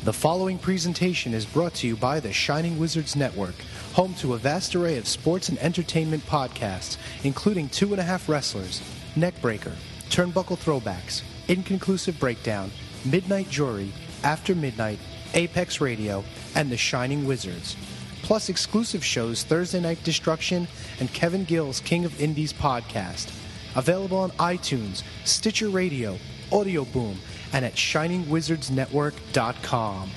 The following presentation is brought to you by the Shining Wizards Network, home to a vast array of sports and entertainment podcasts, including 2.5 Wrestlers, Neckbreaker, Turnbuckle Throwbacks, Inconclusive Breakdown, Midnight Jury, After Midnight, Apex Radio, and the Shining Wizards. Plus exclusive shows Thursday Night Destruction and Kevin Gill's King of Indies podcast. Available on iTunes, Stitcher Radio, Audio Boom, and at ShiningWizardsNetwork.com.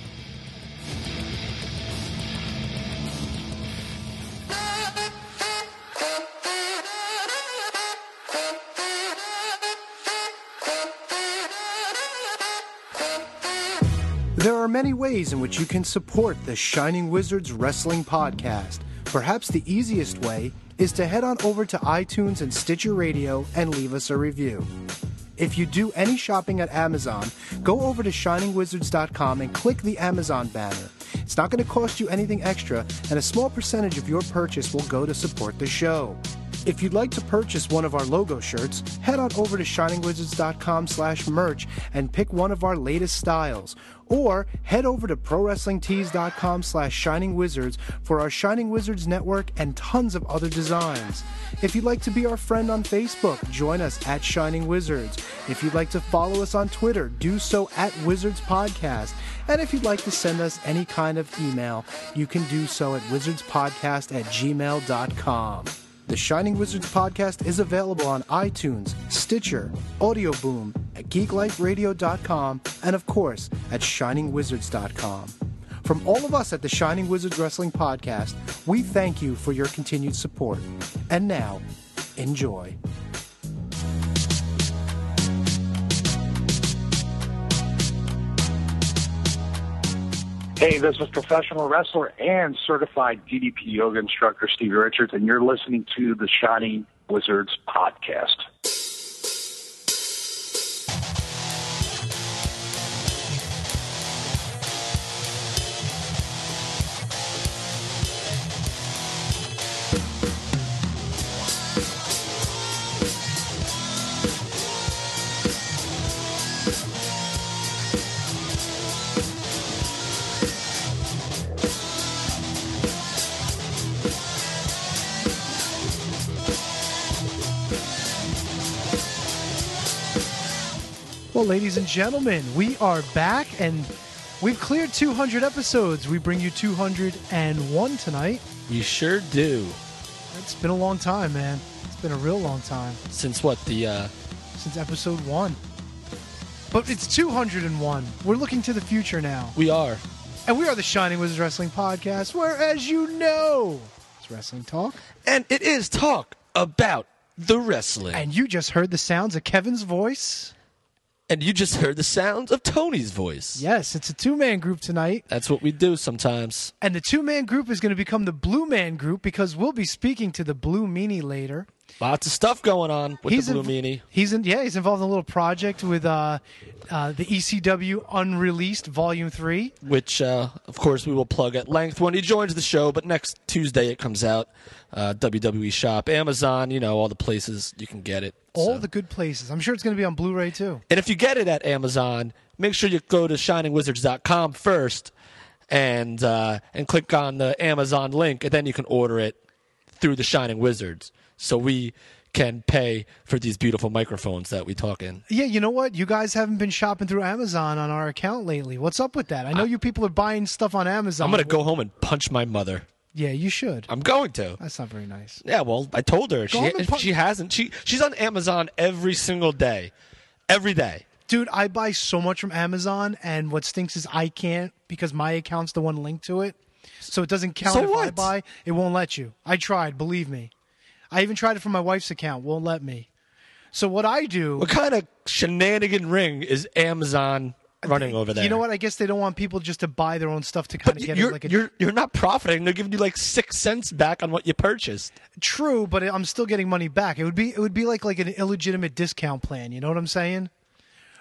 There are many ways in which you can support the Shining Wizards Wrestling Podcast. Perhaps the easiest way is to head on over to iTunes and Stitcher Radio and leave us a review. If you do any shopping at Amazon, go over to ShiningWizards.com and click the Amazon banner. It's not going to cost you anything extra, and a small percentage of your purchase will go to support the show. If you'd like to purchase one of our logo shirts, head on over to ShiningWizards.com/merch and pick one of our latest styles. Or head over to ProWrestlingTees.com/ShiningWizards for our Shining Wizards Network and tons of other designs. If you'd like to be our friend on Facebook, join us at Shining Wizards. If you'd like to follow us on Twitter, do so at Wizards Podcast. And if you'd like to send us any kind of email, you can do so at wizardspodcast@gmail.com. The Shining Wizards Podcast is available on iTunes, Stitcher, Audio Boom, at GeekLifeRadio.com, and of course, at ShiningWizards.com. From all of us at the Shining Wizards Wrestling Podcast, we thank you for your continued support. And now, enjoy. Hey, this is professional wrestler and certified DDP yoga instructor Stevie Richards, and you're listening to the Shining Wizards Podcast. Well, ladies and gentlemen, we are back, and we've cleared 200 episodes. We bring you 201 tonight. You sure do. It's been a long time, man. It's been a real long time. Since what, Since episode 1. But it's 201. We're looking to the future now. We are. And we are the Shining Wizards Wrestling Podcast, where, as you know, it's wrestling talk. And it is talk about the wrestling. And you just heard the sounds of Kevin's voice. And you just heard the sounds of Tony's voice. Yes, it's a two-man group tonight. That's what we do sometimes. And the two-man group is going to become the Blue Man group because we'll be speaking to the Blue Meanie later. Lots of stuff going on with the Blue Meanie. He's involved in a little project with the ECW Unreleased Volume 3. Which, of course, we will plug at length when he joins the show. But next Tuesday it comes out. WWE Shop, Amazon, all the places you can get it. All the good places. I'm sure it's going to be on Blu-ray, too. And if you get it at Amazon, make sure you go to ShiningWizards.com first and click on the Amazon link, and then you can order it through the Shining Wizards so we can pay for these beautiful microphones that we talk in. Yeah, you know what? You guys haven't been shopping through Amazon on our account lately. What's up with that? I know you people are buying stuff on Amazon. I'm going to go home and punch my mother. Yeah, you should. I'm going to. That's not very nice. Yeah, well, I told her. She hasn't. She's on Amazon every single day. Every day. Dude, I buy so much from Amazon, and what stinks is I can't because my account's the one linked to it. So it doesn't count if I buy. It won't let you. I tried, believe me. I even tried it from my wife's account. Won't let me. So what I do... What kind of shenanigan ring is Amazon running over there? You know what? I guess they don't want people just to buy their own stuff to kind of get it like you're not profiting. They're giving you like 6 cents back on what you purchased. True, but I'm still getting money back. It would be like an illegitimate discount plan. You know what I'm saying?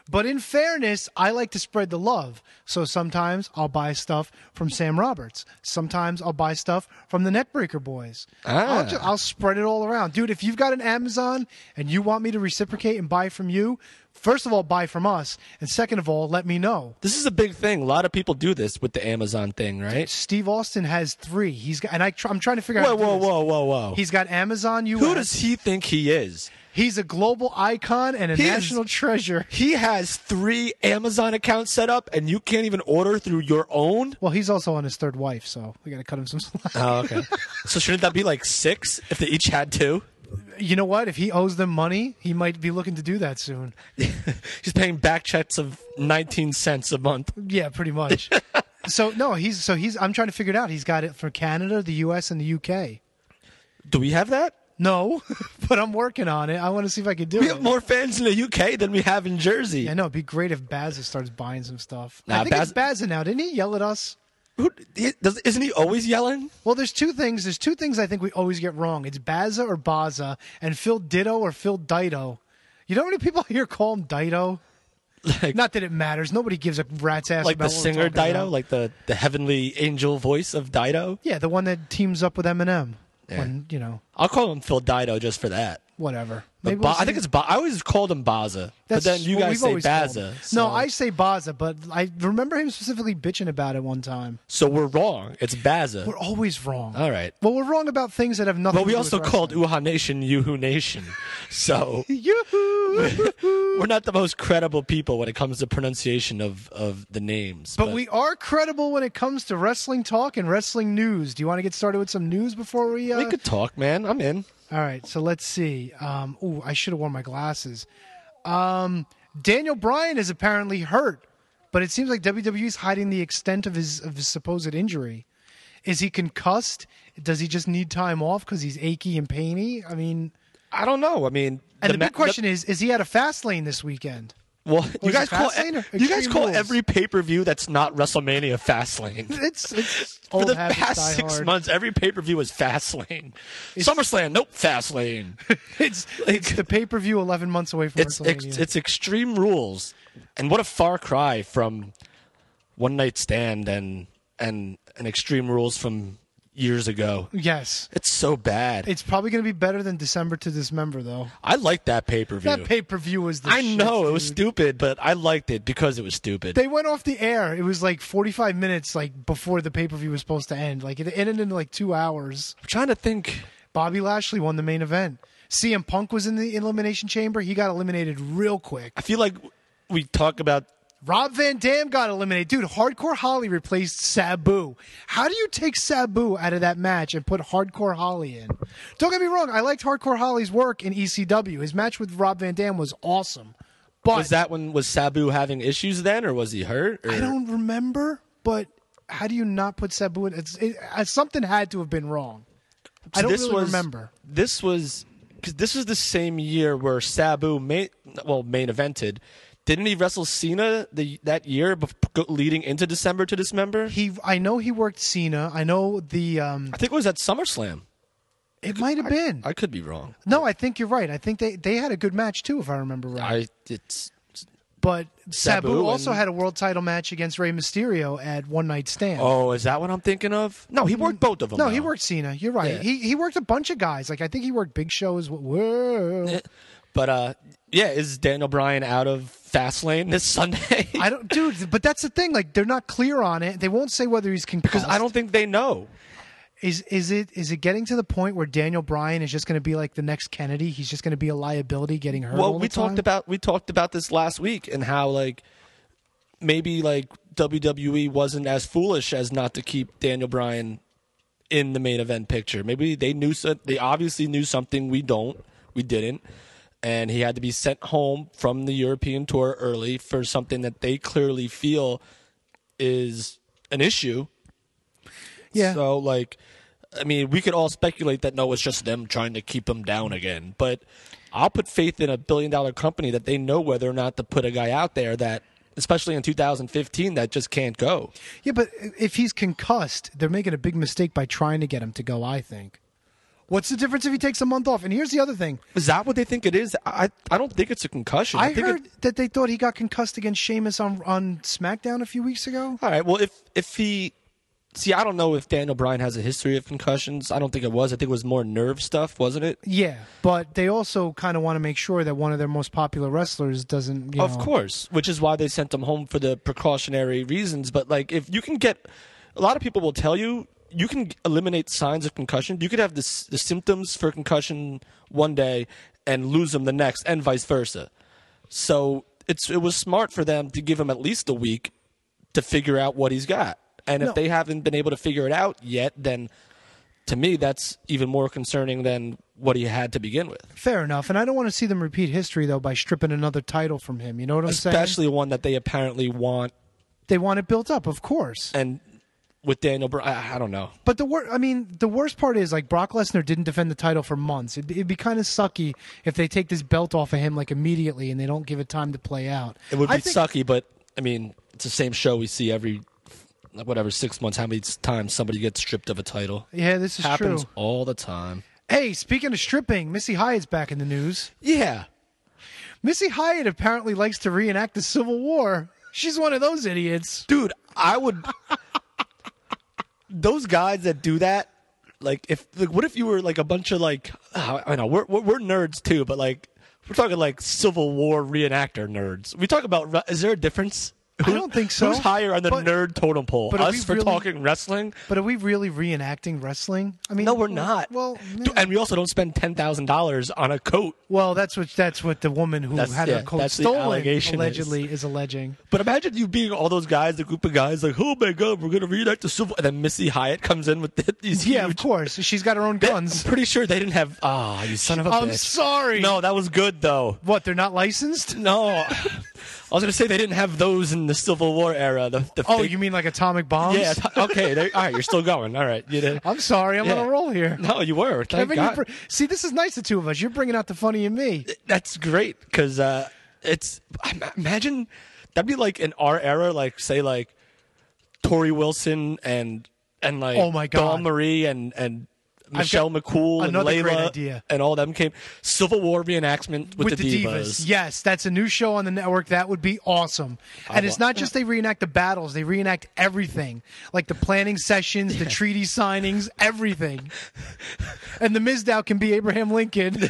But in fairness, I like to spread the love. So sometimes I'll buy stuff from Sam Roberts. Sometimes I'll buy stuff from the Neckbreaker Boys. I'll spread it all around. Dude, if you've got an Amazon and you want me to reciprocate and buy from you, first of all, buy from us. And second of all, let me know. This is a big thing. A lot of people do this with the Amazon thing, right? Steve Austin has 3. He's got, and I'm trying to figure out. Whoa. He's got Amazon US. Who does he think he is? He's a global icon and a national treasure. He has 3 Amazon accounts set up, and you can't even order through your own? Well, he's also on his 3rd wife, so we got to cut him some slack. Oh, okay. So shouldn't that be like 6 if they each had 2? You know what? If he owes them money, he might be looking to do that soon. He's paying back checks of 19 cents a month. Yeah, pretty much. I'm trying to figure it out. He's got it for Canada, the US, and the UK. Do we have that? No, but I'm working on it. I want to see if I can do it. We have more fans in the UK than we have in Jersey. I know. It'd be great if Bazza starts buying some stuff. Nah, I think it's Bazza now. Didn't he yell at us? Isn't he always yelling? Well, there's 2 things. There's 2 things I think we always get wrong. It's Bazza or Baza, and Phil Ditto or Phil Dido. You know how many people here call him Dido? Like, not that it matters. Nobody gives a rat's ass like about the what singer we're talking Dido, about. like the heavenly angel voice of Dido. Yeah, the one that teams up with Eminem. Yeah. When, you know, I'll call him Phil Dido just for that. whatever. But Maybe we'll I think see. it's I always called him Baza, but then you what guys we've say always called him. Bazza. So. No, I say Baza, but I remember him specifically bitching about it one time. So we're wrong. It's Bazza. We're always wrong. All right. Well, we're wrong about things that have nothing Well, to we do also with called wrestling. Uha Nation Yoo-Hoo Nation. So Yoo-hoo! we're not the most credible people when it comes to pronunciation of the names. But we are credible when it comes to wrestling talk and wrestling news. Do you want to get started with some news before we... we could talk, man. I'm in. All right, so let's see. I should have worn my glasses. Daniel Bryan is apparently hurt, but it seems like WWE is hiding the extent of his supposed injury. Is he concussed? Does he just need time off because he's achy and painy? I mean... I don't know. I mean... And the big question is he at a fast lane this weekend? Well, you is guys it call Fastlane or you guys Extreme call Rules? every pay-per-view that's not WrestleMania Fastlane. It's For old the habits past die 6 hard. months, every pay-per-view is Fastlane. SummerSlam, nope, Fastlane. It's the pay-per-view 11 months away from WrestleMania. It's Extreme Rules, and what a far cry from One Night Stand and Extreme Rules from years ago. Yes. It's so bad. It's probably going to be better than December to Dismember, though. I liked that pay-per-view. That pay-per-view was the I shit, know it was dude. stupid, but I liked it because it was stupid. They went off the air. It was like 45 minutes before the pay-per-view was supposed to end. Like, it ended in 2 hours. I'm trying to think. Bobby Lashley won the main event. CM Punk was in the Elimination Chamber. He got eliminated real quick. I feel like we talk about Rob Van Dam got eliminated. Dude, Hardcore Holly replaced Sabu. How do you take Sabu out of that match and put Hardcore Holly in? Don't get me wrong. I liked Hardcore Holly's work in ECW. His match with Rob Van Dam was awesome. But was Sabu having issues then, or was he hurt? Or? I don't remember, but how do you not put Sabu in? Something had to have been wrong. I don't really remember. This was because this was the same year where Sabu main evented. Didn't he wrestle Cena that year leading into December to Dismember? I know he worked Cena. I know the. I think it was at SummerSlam. It might have been. I could be wrong. No, I think you're right. I think they had a good match too, if I remember right. But Sabu also had a world title match against Rey Mysterio at One Night Stand. Oh, is that what I'm thinking of? No, he worked both of them. No, though. he worked Cena. You're right. Yeah. He worked a bunch of guys. I think he worked Big Show as well. Whoa. But is Daniel Bryan out of Fastlane this Sunday? I don't, dude. But that's the thing. They're not clear on it. They won't say whether he's concussed. because I don't think they know. Is it getting to the point where Daniel Bryan is just going to be like the next Kennedy? He's just going to be a liability getting hurt. Well, all the time? we talked about this last week and how maybe WWE wasn't as foolish as not to keep Daniel Bryan in the main event picture. Maybe they obviously knew something we didn't, and he had to be sent home from the European tour early for something that they clearly feel is an issue. Yeah. So we could all speculate that no, it's just them trying to keep him down again. But I'll put faith in a billion-dollar company that they know whether or not to put a guy out there that, especially in 2015, that just can't go. Yeah, but if he's concussed, they're making a big mistake by trying to get him to go, I think. What's the difference if he takes a month off? And here's the other thing. Is that what they think it is? I don't think it's a concussion. I think heard that they thought he got concussed against Sheamus on SmackDown a few weeks ago. All right. Well, if he... See, I don't know if Daniel Bryan has a history of concussions. I don't think it was. I think it was more nerve stuff, wasn't it? Yeah, but they also kind of want to make sure that one of their most popular wrestlers doesn't, Of course, which is why they sent him home for the precautionary reasons. But, like, if you can get... A lot of people will tell you can eliminate signs of concussion. You could have the symptoms for concussion one day and lose them the next, and vice versa. So it was smart for them to give him at least a week to figure out what he's got. And if they haven't been able to figure it out yet, then to me that's even more concerning than what he had to begin with. Fair enough. And I don't want to see them repeat history, though, by stripping another title from him. You know what I'm saying? Especially one that they apparently want. They want it built up, of course. And with Daniel Bryan, I don't know. But the worst part is, like, Brock Lesnar didn't defend the title for months. It'd be kind of sucky if they take this belt off of him, like, immediately and they don't give it time to play out. It would be sucky, but, I mean, it's the same show we see every... 6 months, how many times somebody gets stripped of a title. Yeah, this is happens true. all the time. Hey, speaking of stripping, Missy Hyatt's back in the news. Yeah. Missy Hyatt apparently likes to reenact the Civil War. She's one of those idiots. Dude, I would... Those guys that do that, like, what if you were, like, a bunch of, like... I know, we're nerds, too, but, like, we're talking, like, Civil War reenactor nerds. We talk about... Is there a difference? I don't think so. Who's higher on the nerd totem pole? Us for talking wrestling? But are we really reenacting wrestling? I mean, no, we're not. Well, and we also don't spend $10,000 on a coat. Well, that's what the woman who had her coat stolen allegedly is alleging. But imagine you being all those guys, the group of guys, like, oh my god, we're gonna reenact the Civil. And then Missy Hyatt comes in with these. Yeah, of course. She's got her own guns. I'm pretty sure they didn't have. Ah, you son of a bitch. I'm sorry. No, that was good though. What? They're not licensed? No. I was going to say they didn't have those in the Civil War era. Oh, you mean like atomic bombs? Yeah. Okay. All right. You're still going. All right. I'm sorry. I'm on a roll here. No, you were. Thank God. See, this is nice, the two of us. You're bringing out the funny in me. That's great because it's. Imagine that'd be like in our era, like say like Tori Wilson and like oh my God. Dawn Marie and Michelle McCool and Layla and all them came. Civil War reenactment with the Divas. Yes, that's a new show on the network. That would be awesome. And it's not just they reenact the battles, they reenact everything. Like the planning sessions, the treaty signings, everything. And the Mizdow can be Abraham Lincoln.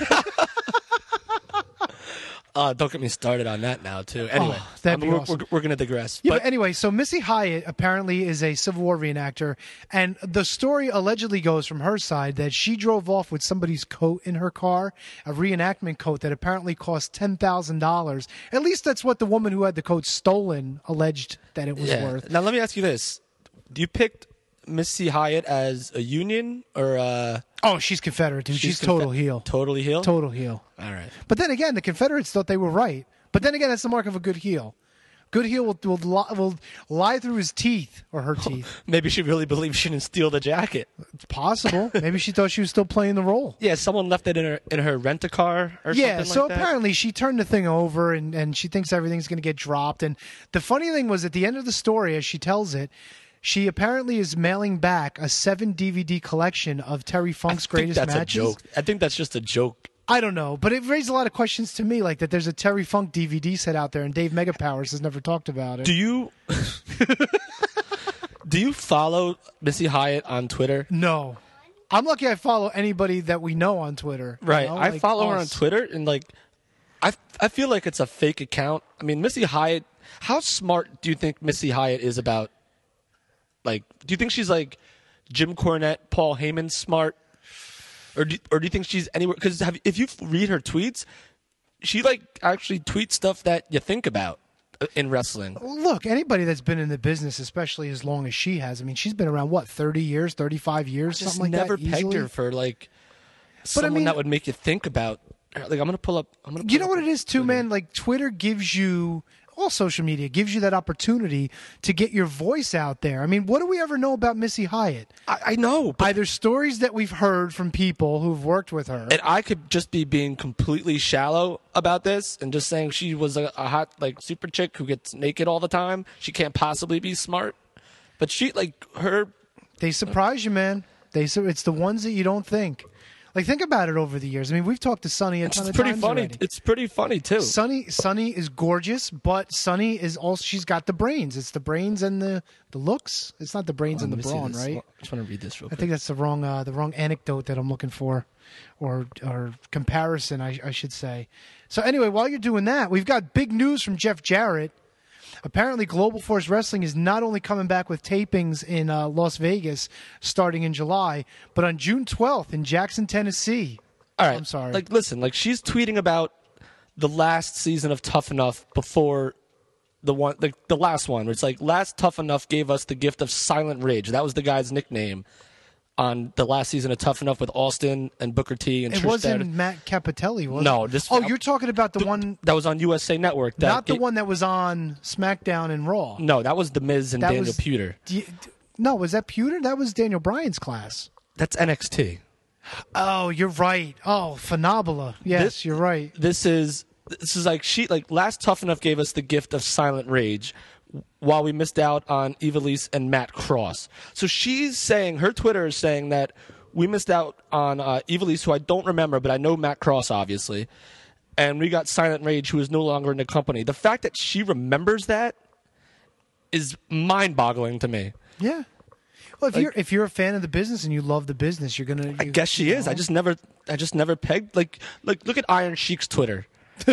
Don't get me started on that now, too. Anyway, awesome. we're going to digress. Yeah, but anyway, so Missy Hyatt apparently is a Civil War reenactor, and the story allegedly goes from her side that she drove off with somebody's coat in her car, a reenactment coat that apparently cost $10,000. At least that's what the woman who had the coat stolen alleged that it was worth. Now, let me ask you this. Do you pick Missy Hyatt as a Union or Oh, she's Confederate, dude. She's total heel. Totally heel? Total heel. All right. But then again, the Confederates thought they were right. But then again, that's the mark of a good heel. Good heel will lie through his teeth or her teeth. Maybe she really believed she didn't steal the jacket. It's possible. Maybe she thought she was still playing the role. Yeah, someone left it in her rent-a-car or something like that. Yeah, so apparently she turned the thing over and she thinks everything's going to get dropped. And the funny thing was at the end of the story, as she tells it, she apparently is mailing back a 7-DVD collection of Terry Funk's greatest matches. A joke. I think that's just a joke. I don't know, but it raised a lot of questions to me, like that there's a Terry Funk DVD set out there and Dave Megapowers has never talked about it. Do you follow Missy Hyatt on Twitter? No. I'm lucky I follow anybody that we know on Twitter. Right. I follow her on Twitter, and like I feel like it's a fake account. I mean, Missy Hyatt, how smart do you think Missy Hyatt is about? Like, do you think she's like Jim Cornette, Paul Heyman smart? Or do you think she's anywhere? Because if you read her tweets, she like actually tweets stuff that you think about in wrestling. Look, anybody that's been in the business, especially as long as she has, I mean, she's been around, what, 30 years, 35 years, something like that? I never pegged her for like someone that would make you think about. Like, I'm going to pull up. You know what it is, too, man? Like, Twitter gives you... all social media gives you that opportunity to get your voice out there. I mean, what do we ever know about Missy Hyatt? I know. But either stories that we've heard from people who've worked with her. And I could just be being completely shallow about this and just saying she was a hot, like, super chick who gets naked all the time. She can't possibly be smart. But she, like, her... They surprise you, man. It's the ones that you don't think. Like, think about it over the years. I mean, we've talked to Sunny a ton of times already. It's pretty funny too. Sunny is gorgeous, but Sunny is also, she's got the brains. It's the brains and the looks. It's not the brains and the brawn, right? I just want to read this real I quick. think that's the wrong anecdote that I'm looking for, or comparison, I should say. So anyway, while you're doing that, we've got big news from Jeff Jarrett. Apparently, Global Force Wrestling is not only coming back with tapings in Las Vegas starting in July, but on June 12th in Jackson, Tennessee. All right, I'm sorry. Like, listen, like she's tweeting about the last season of Tough Enough before the last one. Where it's like, last Tough Enough gave us the gift of Silent Rage. That was the guy's nickname on the last season of Tough Enough with Austin and Booker T and It Trish wasn't Stratus. Matt Capitelli, was it? No, this. Oh, you're talking about the one, that was on USA Network. not the one that was on SmackDown and Raw. No, that was The Miz and That Daniel was- Pewter. No, was that Pewter? That was Daniel Bryan's class. That's NXT. Oh, you're right. Oh, Phenomenal. Yes, This- you're right. This is like last Tough Enough gave us the gift of Silent Rage, while we missed out on Ivelisse and Matt Cross. So she's saying, her Twitter is saying that we missed out on Ivelisse, who I don't remember, but I know Matt Cross, obviously. And we got Silent Rage, who is no longer in the company. The fact that she remembers that is mind-boggling to me. Yeah. Well, if you're a fan of the business and you love the business, you're gonna. I guess she is. I just never pegged. Like look at Iron Sheik's Twitter.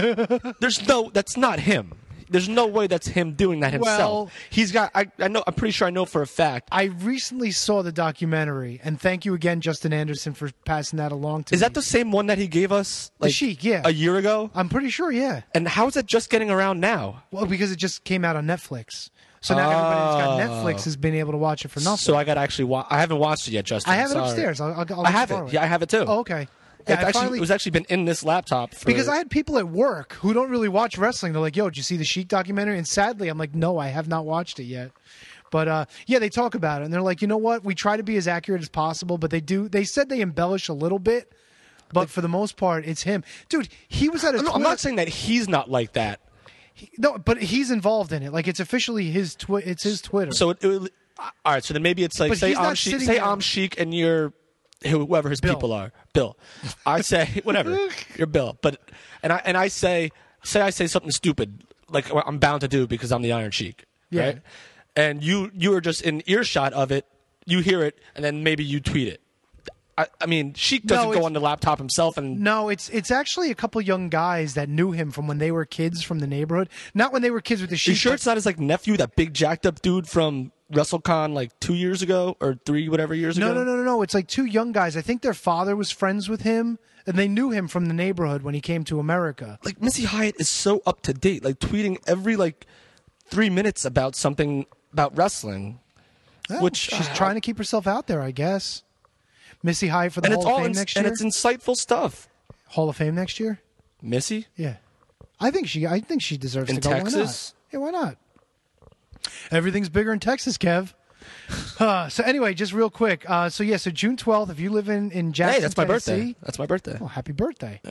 That's not him. There's no way that's him doing that himself. Well, he's got. I know. I'm pretty sure I know for a fact. I recently saw the documentary, and thank you again, Justin Anderson, for passing that along to me. Is that the same one that he gave us? Like, Sheik, yeah. a year ago. I'm pretty sure, yeah. And how is it just getting around now? Well, because it just came out on Netflix. So now everybody that's got Netflix has been able to watch it for nothing. So I got to actually. I haven't watched it yet, Justin. I have it Sorry. upstairs. I'll I have borrow it. Yeah, I have it too. Oh, okay. Yeah, It was actually been in this laptop for, because I had people at work who don't really watch wrestling. They're like, "Yo, did you see the Sheik documentary?" And sadly, I'm like, "No, I have not watched it yet." But yeah, they talk about it, and they're like, "You know what? We try to be as accurate as possible, but they do." They said they embellish a little bit, but for the most part, it's him, dude. He was at a. I'm not saying that he's not like that. No, but he's involved in it. Like it's officially his. It's his Twitter. So all right. So then maybe it's like, But say he's not I'm Sheik, sitting say there- I'm Sheik, and you're whoever his Bill. people are. Bill. I say whatever. You're Bill. But I say something stupid like I'm bound to do because I'm the Iron Sheik. Yeah. Right. And you are just in earshot of it. You hear it, and then maybe you tweet it. I mean, Sheik doesn't go on the laptop himself and. No, it's actually a couple young guys that knew him from when they were kids from the neighborhood. Not when they were kids with the You Sheik. sure but- it's not his like nephew, that big jacked up dude from WrestleCon like 2 years ago or 3 whatever years ago? No. It's like two young guys. I think their father was friends with him, and they knew him from the neighborhood when he came to America. Like Missy Hyatt is so up to date, like tweeting every like 3 minutes about something about wrestling, Well, which she's trying to keep herself out there, I guess. Missy Hyatt for the and it's Hall all of Fame next year. and it's insightful stuff. Hall of Fame next year. Missy Yeah, I think she deserves in to go. Texas. Why not? Yeah, why not? Everything's bigger in Texas, Kev. So anyway, just real quick. So June 12th. If you live in Jackson, Hey, that's my Tennessee, birthday. That's my birthday. Oh, happy birthday.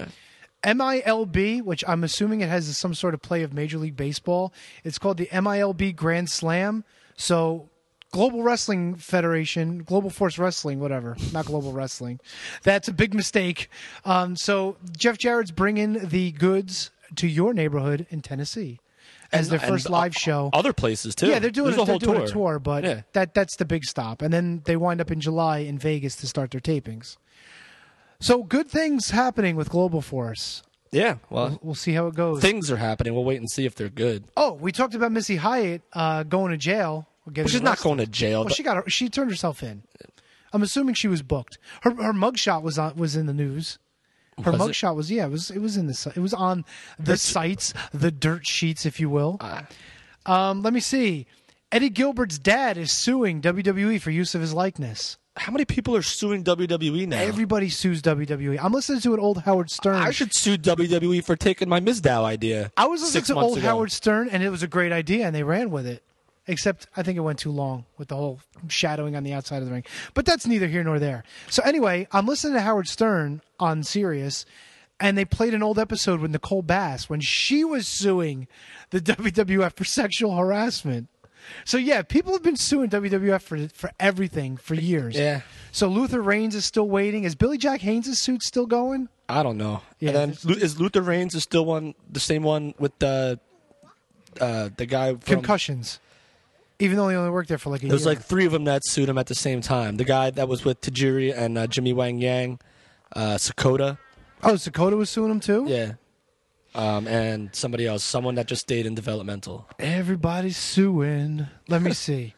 MILB, which I'm assuming it has some sort of play of Major League Baseball. It's called the MILB Grand Slam. So Global Wrestling Federation, Global Force Wrestling, whatever, not Global Wrestling. That's a big mistake. So Jeff Jarrett's bringing the goods to your neighborhood in Tennessee as their first live show. Other places too. Yeah, they're doing There's a tour, but Yeah. that's the big stop. And then they wind up in July in Vegas to start their tapings. So good things happening with Global Force. Yeah, well, We'll see how it goes. things are happening. We'll wait and see if they're good. Oh, we talked about Missy Hyatt going to jail. But she's not going to jail. Well, she turned herself in. I'm assuming she was booked. Her mugshot was in the news. Her Was it? mugshot was it was on the sites, the dirt sheets, if you will. Let me see. Eddie Gilbert's dad is suing WWE for use of his likeness. How many people are suing WWE now? Everybody sues WWE. I'm listening to an old Howard Stern. I should sue WWE for taking my Mizdow idea. I was listening 6 to months old ago. Howard Stern, and it was a great idea, and they ran with it. Except I think it went too long with the whole shadowing on the outside of the ring. But that's neither here nor there. So anyway, I'm listening to Howard Stern on Sirius, and they played an old episode with Nicole Bass when she was suing the WWF for sexual harassment. So yeah, people have been suing WWF for everything for years. Yeah. So Luther Reigns is still waiting. Is Billy Jack Haynes' suit still going? I don't know. Yeah, and then is Luther Reigns is still the same one with the guy from Concussions. Even though he only worked there for like a year. There was like 3 of them that sued him at the same time. The guy that was with Tajiri and Jimmy Wang Yang, Sakota. Oh, Sakota was suing him too? Yeah. And somebody else, someone that just stayed in developmental. Everybody's suing. Let me see.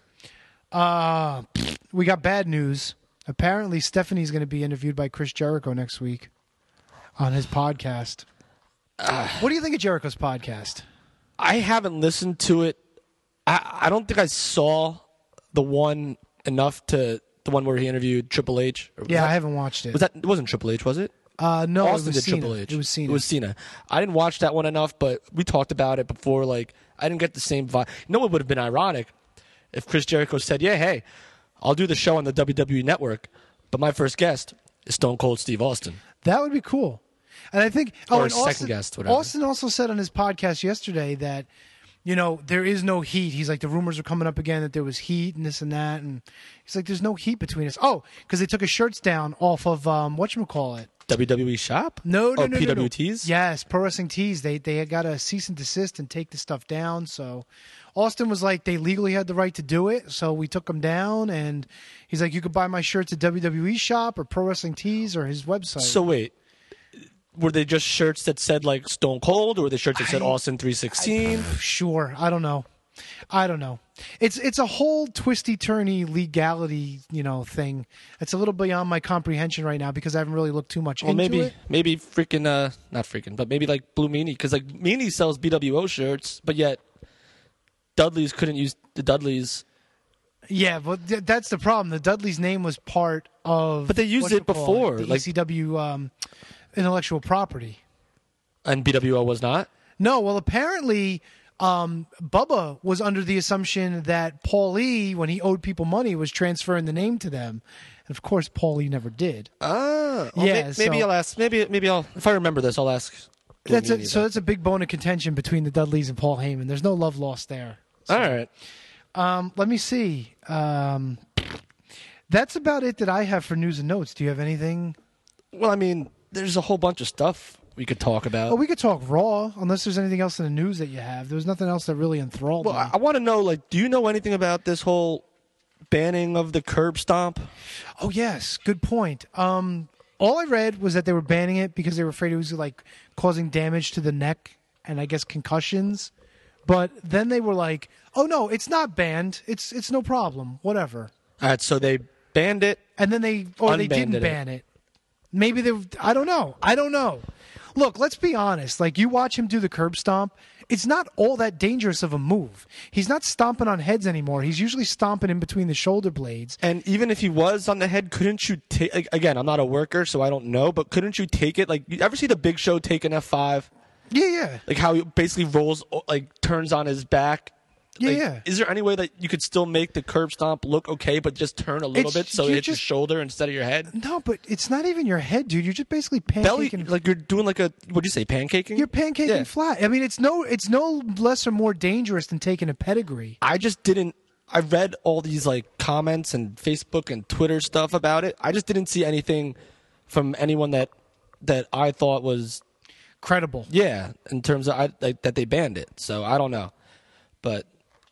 We got bad news. Apparently, Stephanie's going to be interviewed by Chris Jericho next week on his podcast. What do you think of Jericho's podcast? I haven't listened to it. I don't think I saw the one enough to the one where he interviewed Triple H. Yeah, I haven't watched it. It wasn't Triple H, was it? No, Austin it was did Cena. Triple H. It was Cena. It was Cena. I didn't watch that one enough, but we talked about it before. Like, I didn't get the same vibe. You know what would have been ironic if Chris Jericho said, "Yeah, hey, I'll do the show on the WWE Network, but my first guest is Stone Cold Steve Austin." That would be cool. And I think, Or and his second guest, whatever. Austin also said on his podcast yesterday that, there is no heat. He's like, the rumors are coming up again that there was heat and this and that. And he's like, there's no heat between us. Oh, because they took his shirts down off of, whatchamacallit? WWE Shop? No. PWTs? Yes, Pro Wrestling Tees. They got a cease and desist and take the stuff down. So Austin was like, they legally had the right to do it. So we took them down. And he's like, you could buy my shirts at WWE Shop or Pro Wrestling Tees or his website. So wait. Were they just shirts that said like Stone Cold, or were they shirts that said Austin 316? Sure, I don't know. It's a whole twisty turny legality thing. It's a little beyond my comprehension right now because I haven't really looked too much into it. Maybe freaking not freaking, but maybe like Blue Meanie, because like Meanie sells BWO shirts, but yet Dudley's couldn't use the Dudleys. Yeah, but that's the problem. The Dudley's name was part of, but they used it before, the like ECW intellectual property. And BWO was not? No, well, apparently Bubba was under the assumption that Paul E., when he owed people money, was transferring the name to them. And, of course, Paul E. never did. Oh. Well, yeah, maybe I'll ask. Maybe I'll, if I remember this, I'll ask. That's a big bone of contention between the Dudleys and Paul Heyman. There's no love lost there. So, all right. Let me see. That's about it that I have for news and notes. Do you have anything? Well, I mean, there's a whole bunch of stuff we could talk about. Oh, we could talk Raw, unless there's anything else in the news that you have. There was nothing else that really enthralled me. I want to know, like, do you know anything about this whole banning of the curb stomp? Oh, yes. Good point. All I read was that they were banning it because they were afraid it was, like, causing damage to the neck and, I guess, concussions. But then they were like, oh, no, it's not banned. It's no problem. Whatever. All right, so they banned it. And then they didn't ban it. Maybe I don't know. Look, let's be honest. Like, you watch him do the curb stomp, it's not all that dangerous of a move. He's not stomping on heads anymore. He's usually stomping in between the shoulder blades. And even if he was on the head, couldn't you take... Like, again, I'm not a worker, so I don't know, but couldn't you take it? Like, you ever see the Big Show take an F5? Yeah. Like, how he basically rolls, like, turns on his back? Like, yeah. Is there any way that you could still make the curb stomp look okay, but just turn a little bit so it hits your shoulder instead of your head? No, but it's not even your head, dude. You're just basically pancaking. Like you're doing like a, what'd you say, pancaking? You're pancaking flat. I mean, it's no less or more dangerous than taking a pedigree. I read all these like comments and Facebook and Twitter stuff about it. I just didn't see anything from anyone that I thought was credible. Yeah, in terms of that they banned it. So I don't know, but.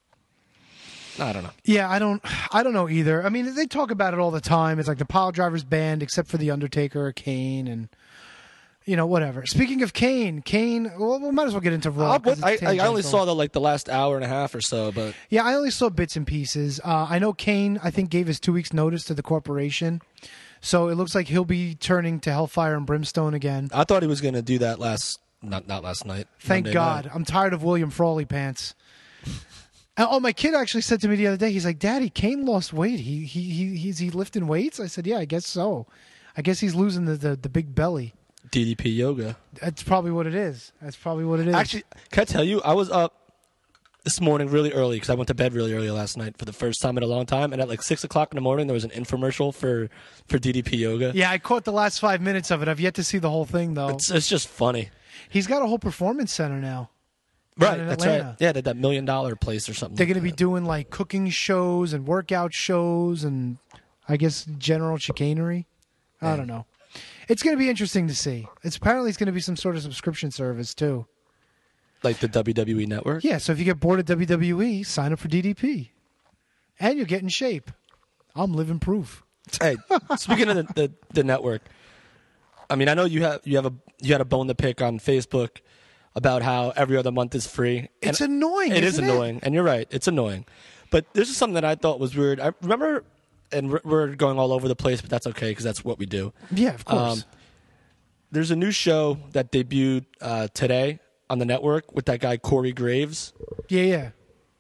I don't know. Yeah, I don't know either. I mean, they talk about it all the time. It's like the pile driver's banned except for the Undertaker or Kane and whatever. Speaking of Kane, well, we might as well get into Raw. I only saw the last hour and a half or so, but yeah, I only saw bits and pieces. I know Kane, I think, gave his 2 weeks notice to the corporation. So it looks like he'll be turning to Hellfire and Brimstone again. I thought he was going to do that not last night. Thank Monday God. night. I'm tired of William Frawley pants. Oh, my kid actually said to me the other day, he's like, Daddy, Kane lost weight. He's lifting weights? I said, yeah, I guess so. I guess he's losing the big belly. DDP yoga. That's probably what it is. Actually, can I tell you, I was up this morning really early because I went to bed really early last night for the first time in a long time. And at like 6 o'clock in the morning, there was an infomercial for DDP yoga. Yeah, I caught the last 5 minutes of it. I've yet to see the whole thing, though. It's just funny. He's got a whole performance center now. Right, in that's Atlanta. right. Yeah, that $1 million place or something. They're going to like be that. doing like cooking shows and workout shows and I guess general chicanery. I don't know. It's going to be interesting to see. It's going to be some sort of subscription service too. Like the WWE Network? Yeah, so if you get bored of WWE, sign up for DDP. And you'll get in shape. I'm living proof. Hey, speaking of the network, I mean, I know you had a bone to pick on Facebook about how every other month is free. It's annoying. It is isn't annoying, and you're right. It's annoying. But this is something that I thought was weird. I remember, and we're going all over the place, but that's okay because that's what we do. Yeah, of course. There's a new show that debuted today on the network with that guy Corey Graves. Yeah.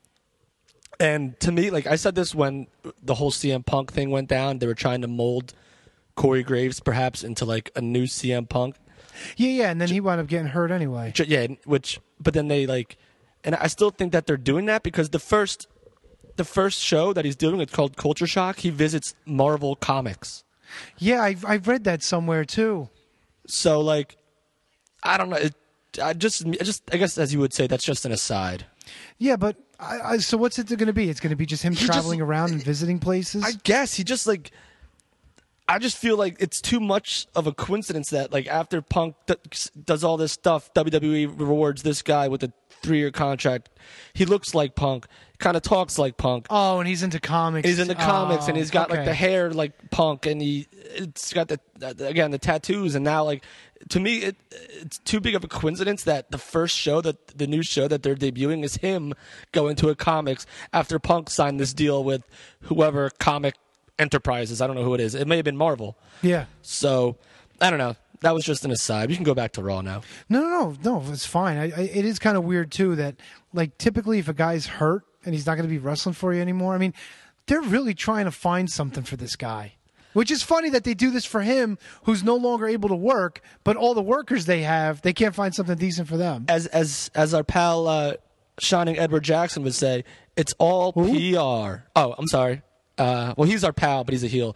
And to me, like I said this when the whole CM Punk thing went down, they were trying to mold Corey Graves perhaps into like a new CM Punk. Yeah, and then he wound up getting hurt anyway. Yeah, but then they like, and I still think that they're doing that because the first show that he's doing, it's called Culture Shock. He visits Marvel Comics. Yeah, I've read that somewhere too. So like, I don't know. I guess as you would say, that's just an aside. Yeah, but so what's it going to be? It's going to be just him traveling around and visiting places? I guess he just like. I just feel like it's too much of a coincidence that like after Punk does all this stuff, WWE rewards this guy with a 3-year contract. He looks like Punk, kind of talks like Punk. Oh, and he's into comics. He's into comics, and he's got like okay. the hair like Punk, and it's got the tattoos. And now, like to me, it's too big of a coincidence that the new show that they're debuting is him going to a comics after Punk signed this deal with whoever comic enterprises. I don't know who it is. It may have been Marvel. Yeah. So I don't know. That was just an aside. You can go back to Raw now. No, it's fine. It is kind of weird too that like typically if a guy's hurt and he's not going to be wrestling for you anymore, I mean, they're really trying to find something for this guy. Which is funny that they do this for him who's no longer able to work, but all the workers they can't find something decent for them. As our pal Shining Edward Jackson would say, it's all PR. Oh, I'm sorry. Well, he's our pal, but he's a heel.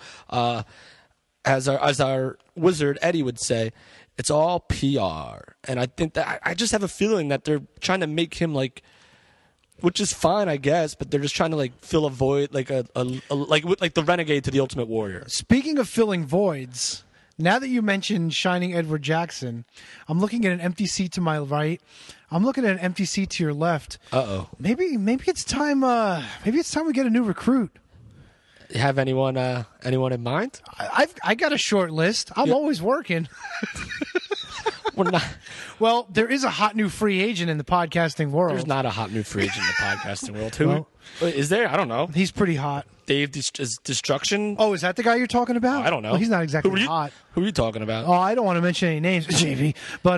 As our wizard Eddie would say, it's all PR. And I think that I just have a feeling that they're trying to make him like, which is fine, I guess, but they're just trying to like fill a void, like like the Renegade to the Ultimate Warrior. Speaking of filling voids, now that you mentioned Shining Edward Jackson, I'm looking at an empty seat to my right. I'm looking at an empty seat to your left. Uh-oh. Maybe it's time. Maybe it's time we get a new recruit. You have anyone in mind? I got a short list. I'm always working. We're not. Well, there is a hot new free agent in the podcasting world. There's not a hot new free agent in the podcasting world. Who Well- is there? I don't know. He's pretty hot. Dave Destruction. Oh, is that the guy you're talking about? I don't know. Well, he's not exactly Who are you, hot. Who are you talking about? Oh, I don't want to mention any names, JP. But